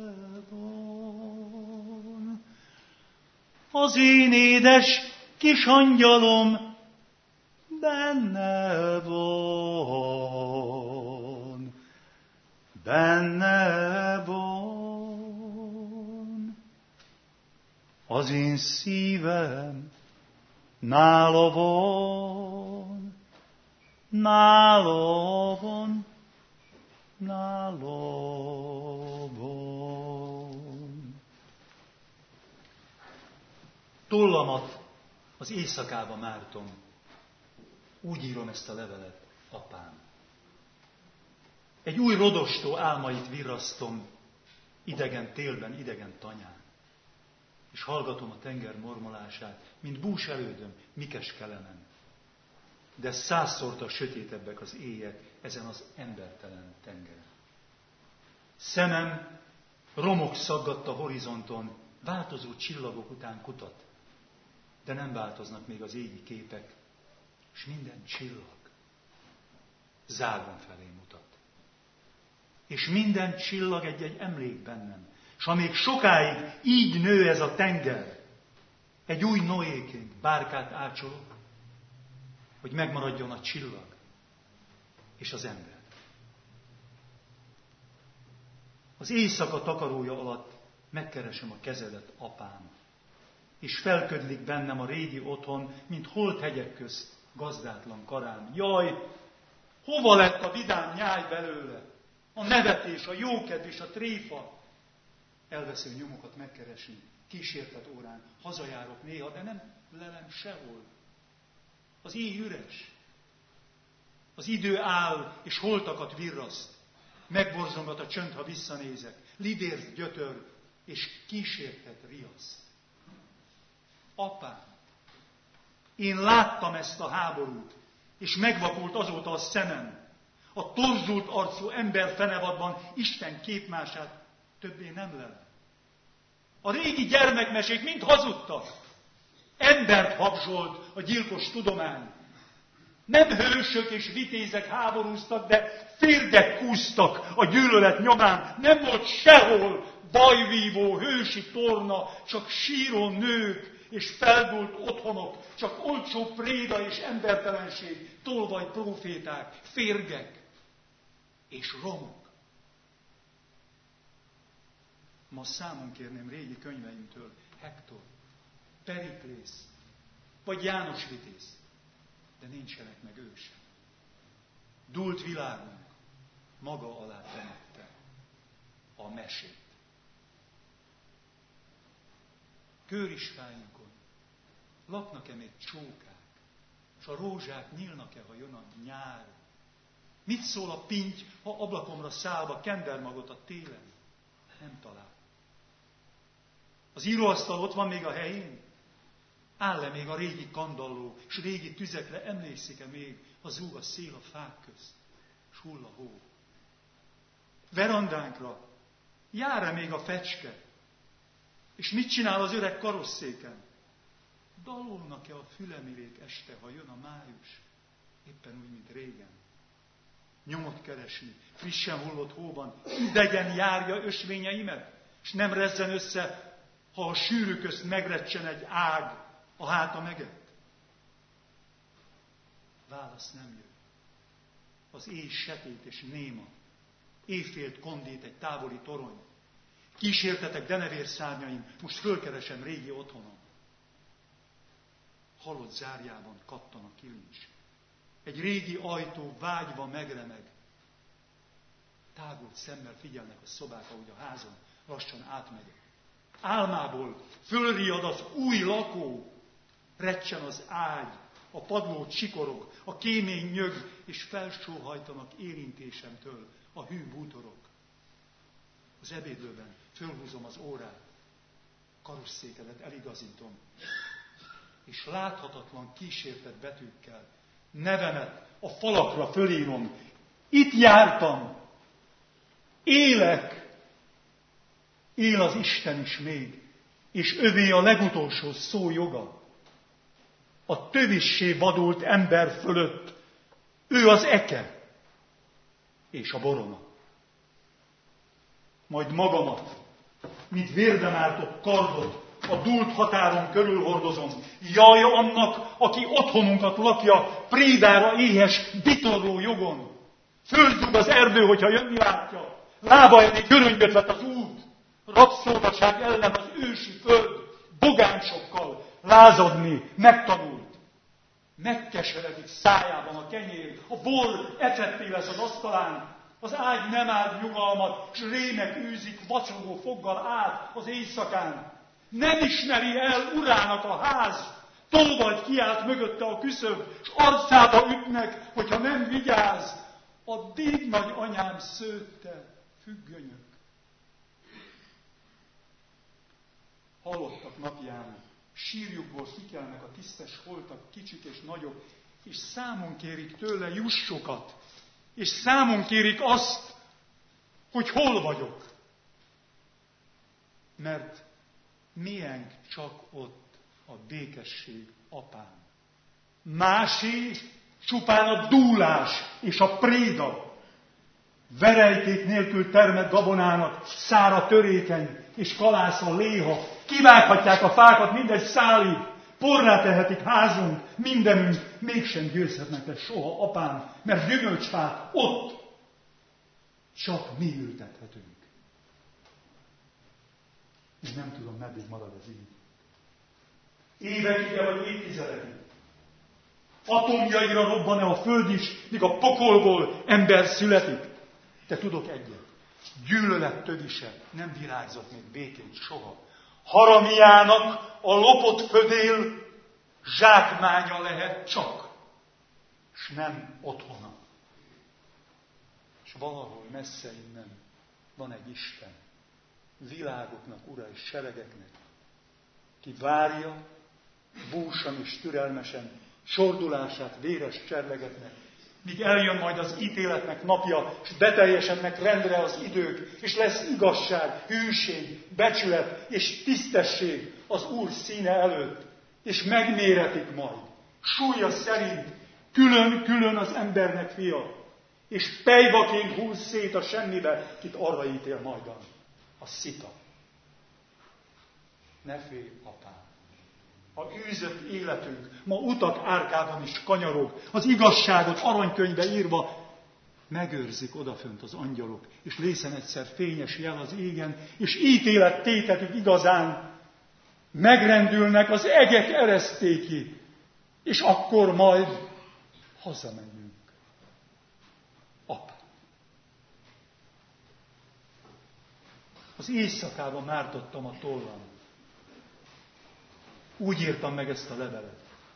von. Az én édes kis angyalom benne van, benne van. Az én szívem nála van, nála van, nála van. Tollamat az éjszakába mártom. Úgy írom ezt a levelet, apám. Egy új rodostó álmait virrasztom, idegen télben, idegen tanyán. És hallgatom a tenger mormolását, mint bús elődöm, Mikes Kelemen. De százszorta sötétebbek az éjek ezen az embertelen tengeren. Szemem romok szaggadt a horizonton, változó csillagok után kutat. De nem változnak még az égi képek, és minden csillag zágon felé mutat. És minden csillag egy-egy emlék bennem, s ha még sokáig így nő ez a tenger, egy új Noéként bárkát ácsolok, hogy megmaradjon a csillag és az ember. Az éjszaka takarója alatt megkeresem a kezedet, apám, és felködlik bennem a régi otthon, mint holt hegyek közt gazdátlan karám. Jaj, hova lett a vidám nyáj belőle? A nevetés, a jókedv és a tréfa. Elvesző nyomokat megkeresni, kísértet órán, hazajárok néha, de nem lelem sehol. Az éj üres. Az idő áll, és holtakat virraszt. Megborzongat a csönd, ha visszanézek. Lidérc gyötör, és kísértet riaszt. Apám, én láttam ezt a háborút, és megvakult azóta a szemem. A torzult arcú ember fenevadban Isten képmását többé nem lelem. A régi gyermekmesék mind hazudtak. Embert habzsolt a gyilkos tudomány. Nem hősök és vitézek háborúztak, de férgek kúztak a gyűlölet nyomán. Nem volt sehol bajvívó, hősi torna, csak síró nők és feldúlt otthonok, csak olcsó préda és embertelenség, tolvaj proféták, férgek és romok. Ma számon kérném régi könyveimtől Hektor, Periklész, vagy János Vitéz, de nincsenek meg ő sem. Dúlt világunk maga alá temette a mesét. Kőriskáinkon laknak-e még csókák, és a rózsák nyílnak-e, ha jön a nyár? Mit szól a pinty, ha ablakomra szállva kendermagot a télen? Nem talál. Az íróasztal ott van még a helyén? Áll-e még a régi kandalló, és régi tüzekre emlékszik-e még, ha zúg a szél a fák közt, és hull a hó? Verandánkra jár-e még a fecske? És mit csinál az öreg karosszéken? Dalolnak-e a fülemirék este, ha jön a május? Éppen úgy, mint régen. Nyomot keresni, frissen hullott hóban, idegen járja ösvényeimet, és nem rezzen össze, ha a sűrű közt megrecsen egy ág a háta meget. Válasz nem jön. Az éj setét és néma. Éjfélt kondít egy távoli torony. Kísértetek denevér szárnyaim, most fölkeresem régi otthonom. Halott zárjában kattan a kilincs. Egy régi ajtó vágyva megremeg. Tágult szemmel figyelnek a szobák, ahogy a házon lassan átmegyek. Álmából fölriad az új lakó, recsen az ágy, a padló csikorog, a kémény nyög, és felsóhajtanak érintésemtől a hű bútorok. Az ebédlőben fölhúzom az órát, karosszékedet eligazítom, és láthatatlan kísértett betűkkel nevemet a falakra fölírom. Itt jártam, élek, él az Isten is még, és övé a legutolsó szó joga. A tövissé vadult ember fölött ő az eke és a borona. Majd magamat, mint vérben ártott kardot, a dúlt határon körülhordozom. Jaj annak, aki otthonunkat lakja, prédára éhes, bitorló jogon. Földug az erdő, hogyha jönni látja. Lába elé göröngyöt vett az út. Rabszolgaság ellen az ősi föld bogáncsokkal lázadni megtanult. Megkeseredik szájában a kenyér, a bor ecetté lesz az asztalán, az ágy nem áld nyugalmat, s rémek űzik vacogó foggal át az éjszakán. Nem ismeri el urának a ház, tolvajt kiált mögötte a küszöb, s arcába ütnek, hogyha nem vigyáz, a dédnagy anyám szőtte függönyök. Halottak napján, sírjukból kikelnek a tisztes holtak, kicsik és nagyok, és számon kérik tőle jussokat, és számon kérik azt, hogy hol vagyok. Mert miénk csak ott a békesség, apám. Másé csupán a dúlás és a préda. Verejték nélkül termett gabonának szára törékeny, és kalász a léha. Kivághatják a fákat mindegy szálig, porrá tehetik házunk, mindenünk, mégsem győzhetnek le soha, apám, mert gyümölcsfát ott csak mi ültethetünk. Én nem tudom, meddig marad ez így. Évekig vagy évtizedekig. Atomjaira robban-e a föld is, míg a pokolból ember születik? De tudok egyet. Gyűlölet tövise nem virágzott még békén soha. Haramiának a lopott födél zsákmánya lehet csak, és nem otthona. És valahol messze innen van egy Isten, világoknak ura és seregeknek, ki várja, búsan és türelmesen sordulását véres cserlegetnek, míg eljön majd az ítéletnek napja, és beteljesednek rendre az idők, és lesz igazság, hűség, becsület és tisztesség az Úr színe előtt, és megméretik majd, súlya szerint, külön-külön az embernek fia, és pejvaként húz szét a semmibe, kit arra ítél majdan, a szita. Ne félj, apám! A űzött életünk ma utak árkában is kanyarog, az igazságot aranykönyvbe írva megőrzik odafönt az angyalok, és lészen egyszer fényes jel az égen, és ítélet tétetük igazán, megrendülnek az egek eresztéki, és akkor majd hazamegyünk. Apa! Az éjszakában mártottam a tollam. Úgy írtam meg ezt a levelet.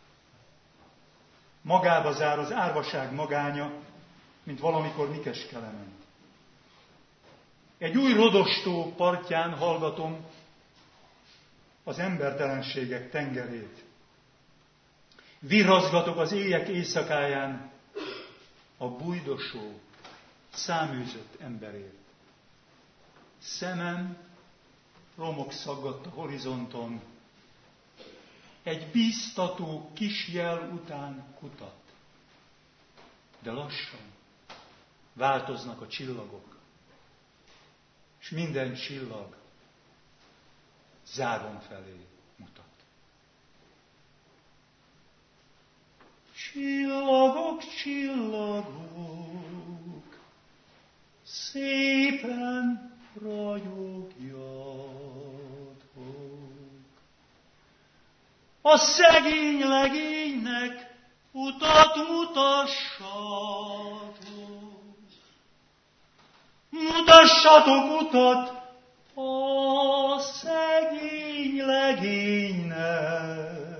Magába zár az árvaság magánya, mint valamikor Mikeskelemen. Egy új rodostó partján hallgatom az embertelenségek tengerét. Virrazgatok az éjek éjszakáján a bújdosó, száműzött emberért. Szemem romok szaggadt a horizonton, egy bíztató kis jel után kutat. De lassan változnak a csillagok, és minden csillag záron felé mutat. Csillagok, csillagok, szépen ragyogjatok. A szegény legénynek utat mutassatok. Mutassatok utat a szegény legénynek.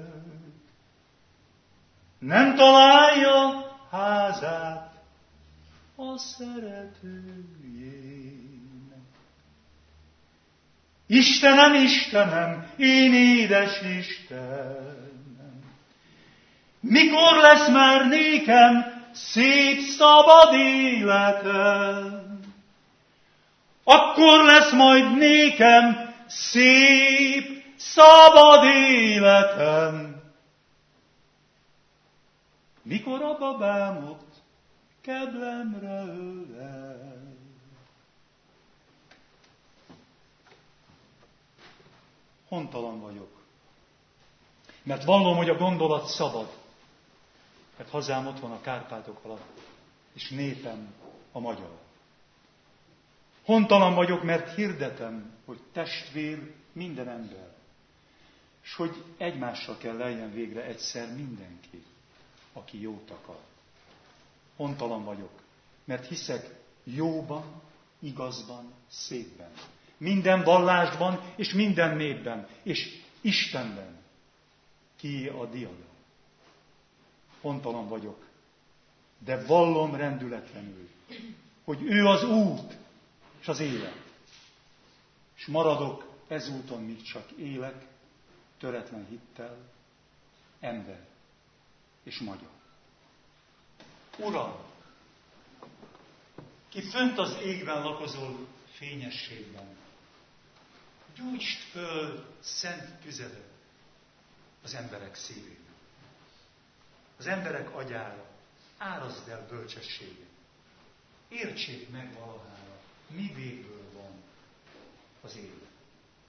Nem találja házát a szeretőjének. Istenem, Istenem, én édes Istenem, mikor lesz már nékem szép szabad életem? Akkor lesz majd nékem szép szabad életem. Mikor a babámot kedlemre ölel. Hontalan vagyok, mert vallom, hogy a gondolat szabad, mert hazám ott van a Kárpátok alatt, és népem a magyar. Hontalan vagyok, mert hirdetem, hogy testvér minden ember, és hogy egymásra kell lejjen végre egyszer mindenki, aki jót akar. Hontalan vagyok, mert hiszek jóban, igazban, szépben. Minden vallásban és minden népben, és Istenben, kié a diadal. Hontalan vagyok, de vallom rendületlenül, hogy ő az út és az élet. És maradok ezúton, míg csak élek, töretlen hittel, ember és magyar. Uram, ki fönt az égben lakozol fényességben, gyújtsd föl szent tüzedet az emberek szívében. Az emberek agyára árazd el bölcsességet. Értsék meg valahára, mi végből van az élet.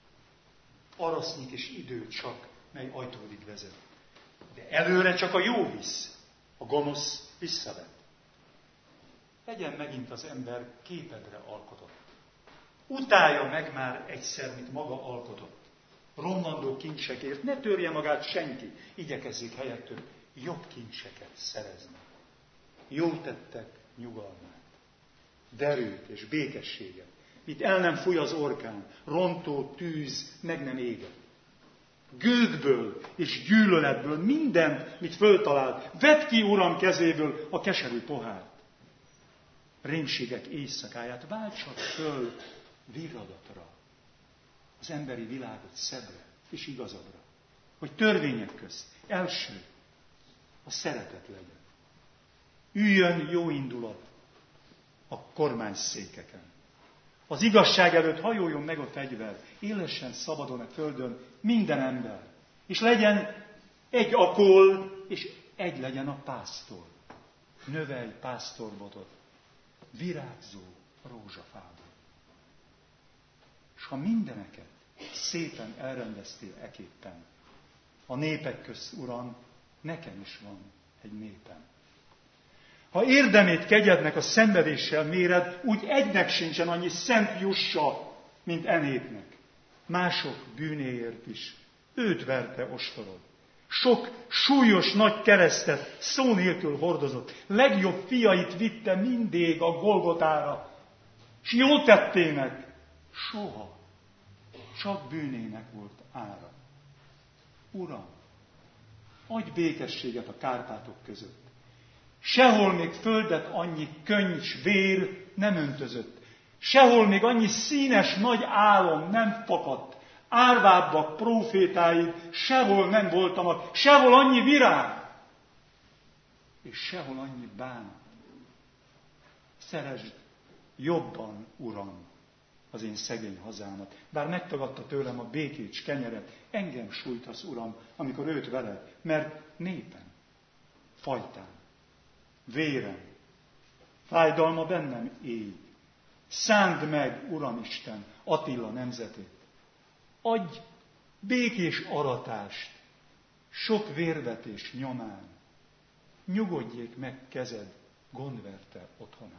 arasznyik és idő csak, mely ajtóig vezet. De előre csak a jó visz, a gonosz visszavet. Legyen megint az ember képedre alkotott. Utálja meg már egyszer, mint maga alkotott. Romlandó kincsekért ne törje magát senki, igyekezzék helyettől jobb kincseket szerezni. Jó tettek nyugalmát, derűt és békességet, mit el nem fúj az orkán, rontó tűz meg nem éget. Gőgből és gyűlöletből mindent, mit föltalált, vedd ki, Uram, kezéből a keserű pohárt. Rémségek éjszakáját váltsak föl virradatra, az emberi világot szebbre és igazabbra, hogy törvények közt első a szeretet legyen. Üljön jó indulat a kormányszékeken. Az igazság előtt hajoljon meg a fegyver, élessen szabadon a földön minden ember, és legyen egy akol, és egy legyen a pásztor. Növelj pásztorbotot, virágzó rózsafából. És ha mindeneket szépen elrendeztél eképpen, a népek közt, Uram, nekem is van egy népem. Ha érdemét kegyednek a szenvedéssel méred, úgy egynek sincsen annyi szent jussa, mint e népnek. Mások bűnéért is őt verte ostorod. Sok súlyos nagy keresztet szó nélkül hordozott. Legjobb fiait vitte mindig a Golgotára. S jó tettének, soha, csak bűnének volt ára. Uram, adj békességet a Kárpátok között. Sehol még földet annyi könny s vér nem öntözött. Sehol még annyi színes nagy álom nem fakadt. Árvábbak prófétáid sehol nem voltanak, sehol annyi virág, és sehol annyi bánat. Szeresd jobban, Uram, az én szegény hazámat. Bár megtagadta tőlem a békét s kenyeret, engem sújtasz, Uram, amikor őt veled, mert népem, fajtám, vérem, fájdalma bennem éj. Szánd meg, Uramisten, Attila nemzetét. Adj békés aratást, sok vérvetés nyomán. Nyugodjék meg kezed gondverte otthonán.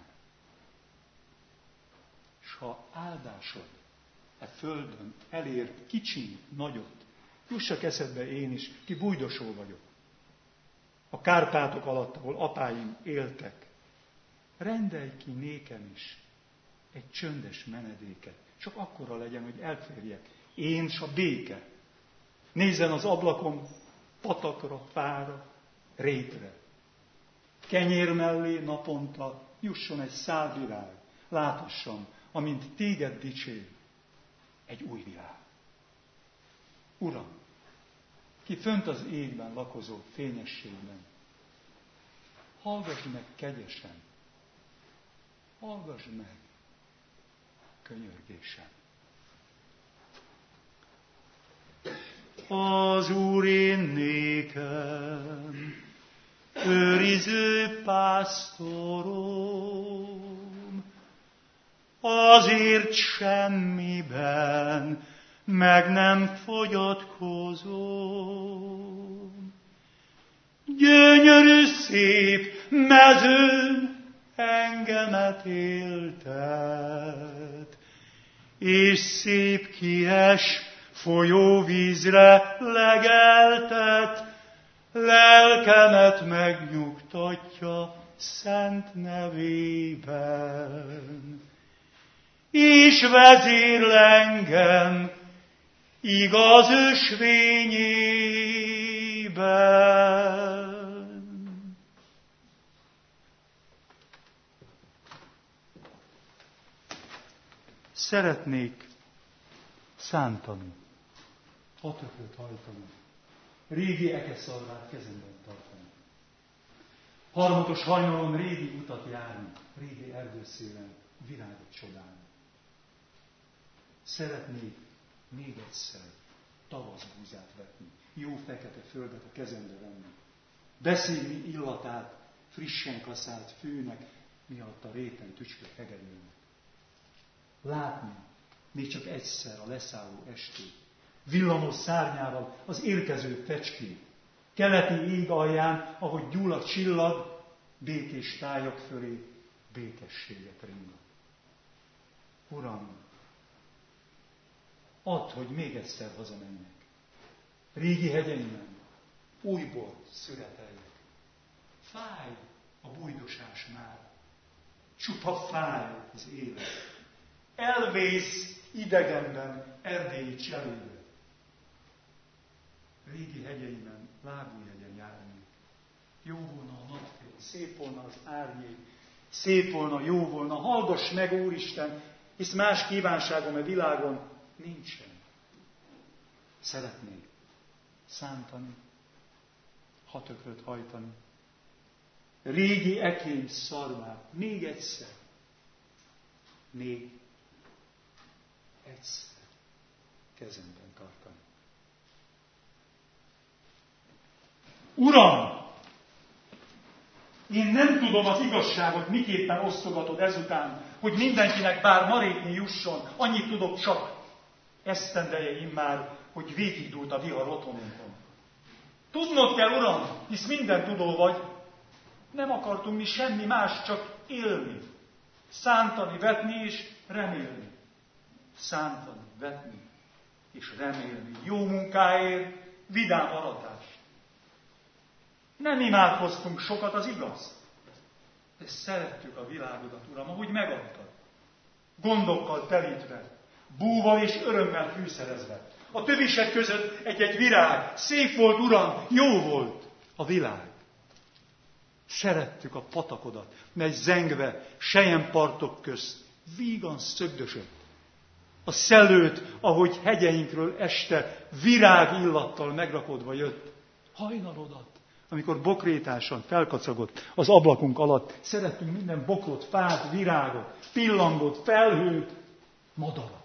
S ha áldásod e földön elért kicsi, nagyot, jussak eszedbe én is, ki bújdosó vagyok. A Kárpátok alatt, ahol apáim éltek, rendelj ki nékem is egy csöndes menedéket. Csak akkora legyen, hogy elférjek. Én s a béke. Nézzen az ablakon patakra, fára, rétre. Kenyér mellé naponta jusson egy szál virág. Láthassam, amint téged dicsér, egy új világ. Uram, ki fönt az égben lakozó fényességben, hallgass meg kegyesen, hallgass meg könyörgésen. Az Úr én nékem, őriző pásztorom, azért semmiben meg nem fogyatkozom. Gyönyörű szép mezőn engemet éltet, és szép kies folyóvízre legeltet, lelkemet megnyugtatja szent nevében. És vezérl engem igaz ösvényében. Szeretnék szántani, hatököt hajtani, régi ekeszarvát kezemben tartani. Harmatos hajnalon régi utat járni, régi erdőszélen virágot csodálni. Szeretnék még egyszer tavaszbúzát vetni, jó fekete földet a kezembe venni, beszívni illatát frissen kaszált fűnek, miatt a réten tücskök hegedülnek. Látni még csak egyszer a leszálló estét, villamos szárnyával az érkező fecskét. Keleti ég alján, ahogy gyúl a csillag, békés tájak fölé békességet ringat. Uram, add, hogy még egyszer hazamenjek. Régi hegyeimben újból szüreteljek. Fáj a bújdosás már. Csupa fáj az élet. Elvész idegenben erdélyi cselébe. Régi hegyeimben lábújhegyen járnék. Jó volna a napfény, szép volna az árnyék, szép volna, jó volna. Hallgass meg, Úristen, hisz más kívánságom a világon nincsen. Szeretnék szántani, hatökröt hajtani. Régi ekém szarvát, még egyszer, még egyszer kezemben tartani. Uram, én nem tudom az igazságot, miképpen osztogatod ezután, hogy mindenkinek bár maréknyi jusson, annyit tudok csak, esztendeje immár, hogy végigdúlt a vihar otthonunkon. Tudnod kell, Uram, hisz minden tudó vagy, nem akartunk mi semmi más, csak élni, szántani, vetni és remélni. Szántani, vetni és remélni. Jó munkáért, vidám aratást. Nem imádkoztunk sokat, az igaz. De szerettük a világodat, Uram, ahogy megadtad. Gondokkal telítve, búval és örömmel fűszerezve. A tövisek között egy-egy virág. Szép volt, Uram, jó volt a világ. Szerettük a patakodat, mely zengve selyempartok közt vígan szögdösött. A szellőt, ahogy hegyeinkről este virág illattal megrakodva jött. Hajnalodat, amikor bokrétásan felkacagott az ablakunk alatt. Szerettünk minden bokrot, fát, virágot, pillangot, felhőt, madarat.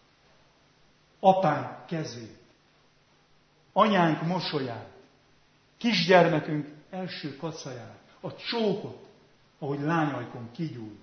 Apánk kezét, anyánk mosolyát, kisgyermekünk első kacaját, a csókot, ahogy lányajkon kigyújt,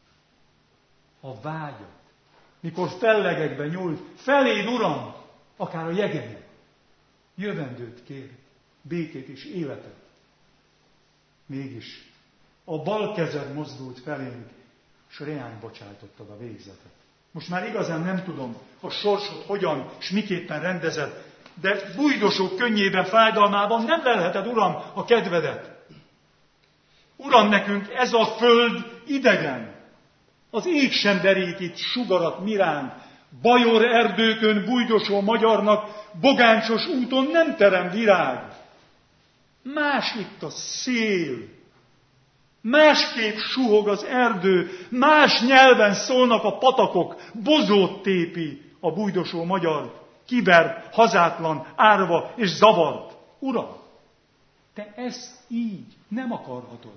a vágyat, mikor fellegekbe nyúlt, feléd, Uram, akár a jegenyek, jövendőt kér, békét és életet. Mégis a bal kezed mozdult felénk, s reány bocsájtottad a végzetet. Most már igazán nem tudom, a sorsod hogyan, s miképpen rendezed, de bújdosók könnyében, fájdalmában nem lelheted, Uram, a kedvedet. Uram, nekünk ez a föld idegen. Az ég sem derítít sugarat mirán. Bajor erdőkön bújdosó magyarnak bogáncsos úton nem terem virág. Más itt a szél. Másképp suhog az erdő, más nyelven szólnak a patakok, bozót tépi a bújdosó magyar, kivert, hazátlan, árva és zavart. Uram, te ezt így nem akarhatod.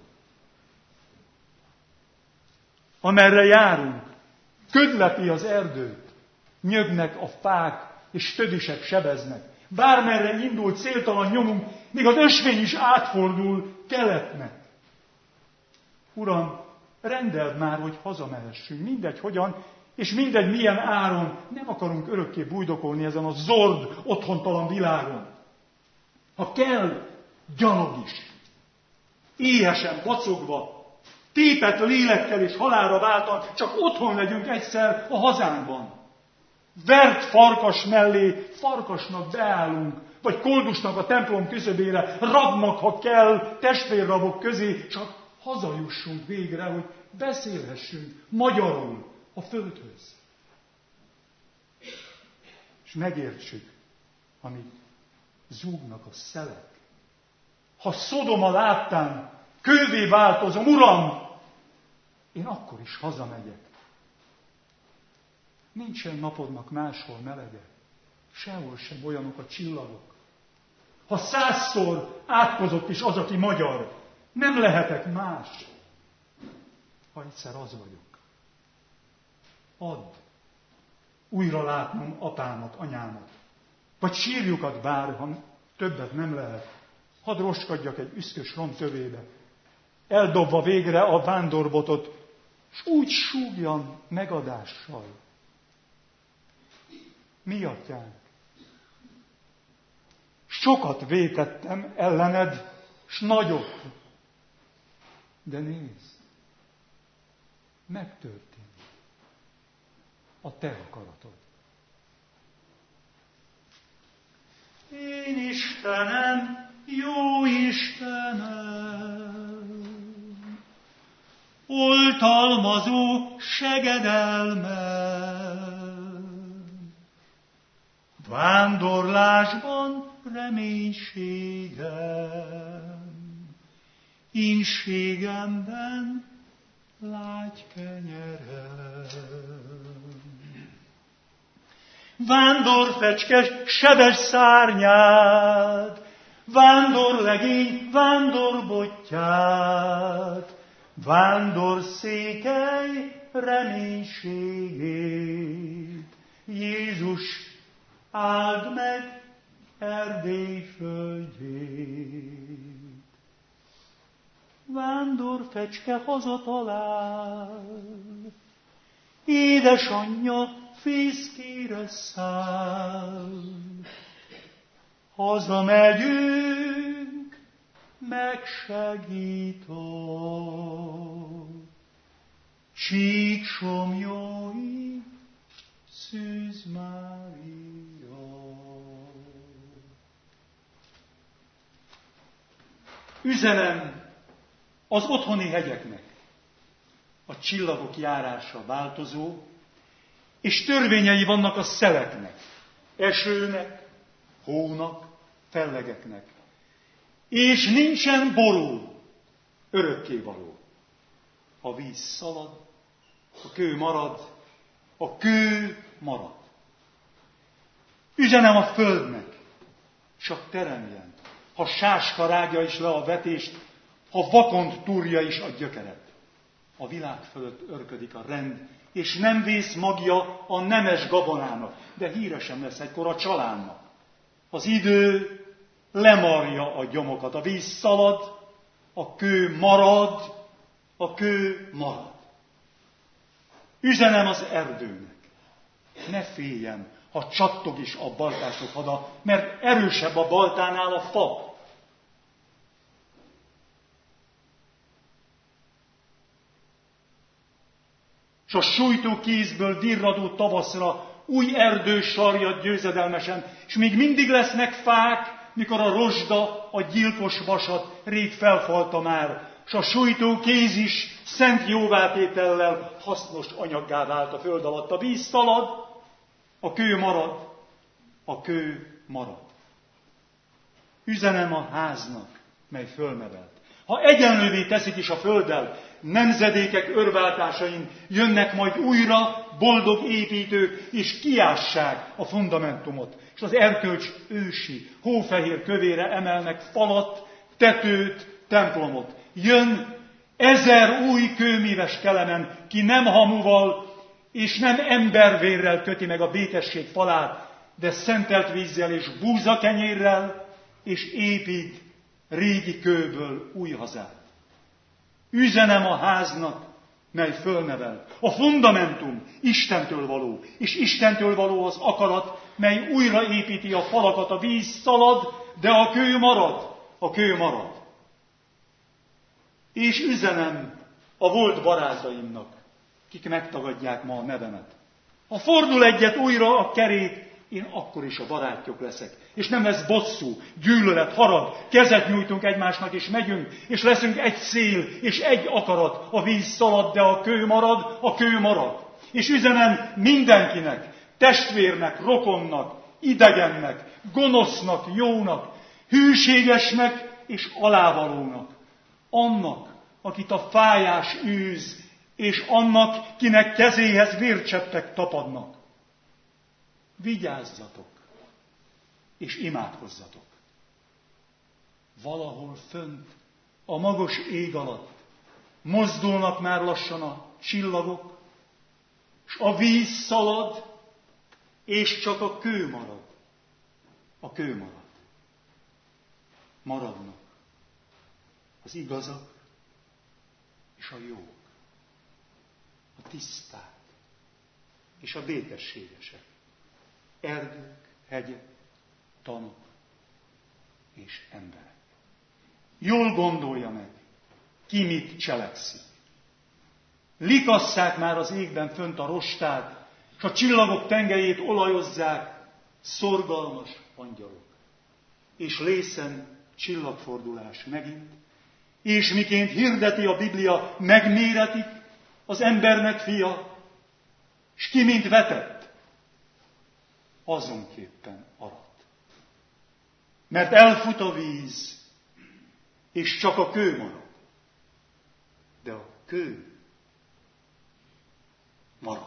Amerre járunk, ködleti az erdőt, nyögnek a fák és tödisek sebeznek. Bármerre indult céltalan nyomunk, még az ösvény is átfordul keletnek. Uram, rendeld már, hogy hazamehessünk, mindegy hogyan, és mindegy milyen áron. Nem akarunk örökké bújdokolni ezen a zord, otthontalan világon. Ha kell, gyalog is. Éhesen, vacogva, tépett lélekkel és halálra váltan, csak otthon legyünk egyszer a hazánkban. Vert farkas mellé farkasnak beállunk, vagy koldusnak a templom küszöbére, rabnak, ha kell, testvérrabok közé, csak hazajussunk végre, hogy beszélhessünk magyarul a földhöz. És megértsük, amíg zúgnak a szelek. Ha Szodoma láttán kővé változom, Uram, én akkor is hazamegyek. Nincsen napodnak máshol melege, sehol sem olyanok a csillagok. Ha százszor átkozott is az, aki magyar, nem lehetek más, ha egyszer az vagyok. Add újra látnom apámat, anyámat, vagy sírjukat bár, ha többet nem lehet. Hadd roskadjak egy üszkös rom tövébe, eldobva végre a vándorbotot, s úgy súgjan megadással. Mi, atyánk, sokat vétettem ellened, s nagyot. De nézd, megtörtént a te akaratod. Én Istenem, jó Istenem, oltalmazó segedelmem, vándorlásban reménységem, ínségemben lágy kenyerem. Vándorfecskes, sebes szárnyát, vándorlegény, vándorbottyát, vándorszékely reménységét. Jézus, áld meg Erdély földjét. Vándorfecske hazatalál, édesanyja fészkére száll. Hazamegyünk, megsegított, Csíksomlyói Szűz Mária. Üzenem az otthoni hegyeknek, a csillagok járása változó, és törvényei vannak a szeleknek, esőnek, hónak, fellegeknek. És nincsen borul, örökkévaló. A víz szalad, a kő marad, a kő marad. Üzenem a földnek, csak teremjen, ha sáska rágja is le a vetést, ha vakond túrja is a gyökeret. A világ fölött örködik a rend, és nem vész magja a nemes gabonának, de híre sem lesz egykor a csalánnak. Az idő lemarja a gyomokat, a víz szalad, a kő marad, a kő marad. Üzenem az erdőnek, ne féljen, ha csattog is a baltások hada, mert erősebb a baltánál a fa. S a sújtó kézből virradó tavaszra új erdő sarjad győzedelmesen, és még mindig lesznek fák, mikor a rozsda, a gyilkos vasat rég felfalta már, s a sújtó kéz is szent jóvátétellel hasznos anyaggá vált a föld alatt. A víz szalad, a kő marad, a kő marad. Üzenem a háznak, mely fölnevelt. Ha egyenlővé teszik is a földdel, nemzedékek örváltásain jönnek majd újra boldog építők, és kiássák a fundamentumot, és az erkölcs ősi, hófehér kövére emelnek falat, tetőt, templomot. Jön ezer új kőmíves kelemen, ki nem hamuval és nem embervérrel köti meg a békesség falát, de szentelt vízzel és búzakenyérrel, és épít régi kőből új hazát. Üzenem a háznak, mely fölnevel. A fundamentum Istentől való, és Istentől való az akarat, mely újraépíti a falakat. A víz szalad, de a kő marad. A kő marad. És üzenem a volt barátaimnak, kik megtagadják ma a nevemet. Ha fordul egyet újra a kerék, én akkor is a barátjuk leszek. És nem lesz bosszú, gyűlölet, harag, kezet nyújtunk egymásnak, és megyünk, és leszünk egy szél, és egy akarat. A víz szalad, de a kő marad, a kő marad. És üzenem mindenkinek, testvérnek, rokonnak, idegennek, gonosznak, jónak, hűségesnek és alávalónak. Annak, akit a fájás űz, és annak, kinek kezéhez vércseppek tapadnak. Vigyázzatok, és imádkozzatok. Valahol fönt, a magos ég alatt mozdulnak már lassan a csillagok, és a víz szalad, és csak a kő marad. A kő marad. Maradnak az igazak és a jók, a tiszták és a békességesek. Erdők, hegyek, tanok, és emberek. Jól gondolja meg, ki mit cselekszik. Likasszák már az égben fönt a rostát, és a csillagok tengelyét olajozzák szorgalmas angyalok. És lészen csillagfordulás megint, és miként hirdeti a Biblia, megméretik az embernek fia, és ki mint vetett, azonképpen arat. Mert elfut a víz, és csak a kő marad. De a kő marad.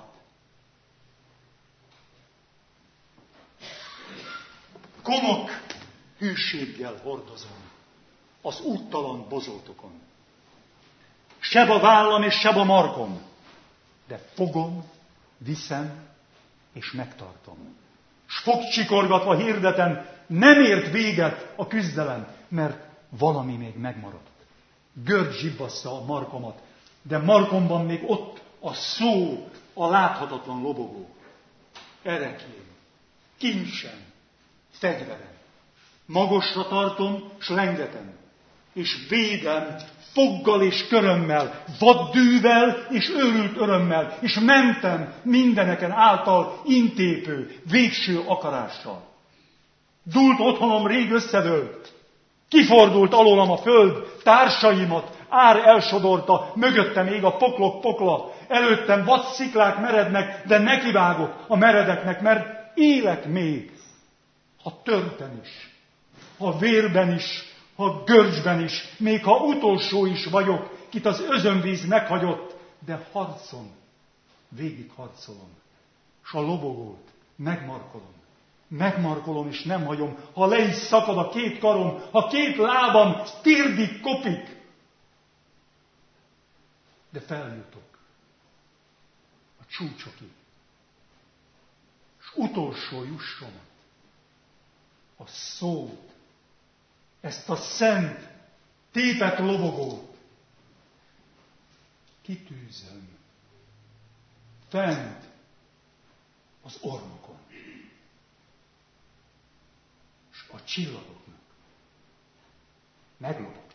Komok hűséggel hordozom az úttalan bozótokon. Seb a vállam és seb a markom, de fogom, viszem és megtartom. S fogcsikorgatva hirdetem, nem ért véget a küzdelem, mert valami még megmaradt. Görcs zsibbassza a markomat, de markomban még ott a szó, a láthatatlan lobogó. Erekjén, kincsem, fegyverem. Magasra tartom, s lengetem, és védem foggal és körömmel, vaddűvel és őrült örömmel, és mentem mindeneken által intépő, végső akarással. Dúlt otthonom rég összedőlt, kifordult alólam a föld, társaimat ár elsodorta, mögöttem ég a poklok pokla, előttem vad sziklák merednek, de nekivágok a meredeknek, mert élek még, ha törpen is, ha vérben is, ha görcsben is, még ha utolsó is vagyok, kit az özönvíz meghagyott, de harcon, végig harcolom, s a lobogót megmarkolom. Megmarkolom és nem hagyom, ha le is szakad a két karom, ha két lábam térdig kopik. De feljutok a csúcsokig, és utolsó jussomat, a szót, ezt a szent, tépet lobogót kitűzöm fent az ormokon. És a csillagoknak meglobogom.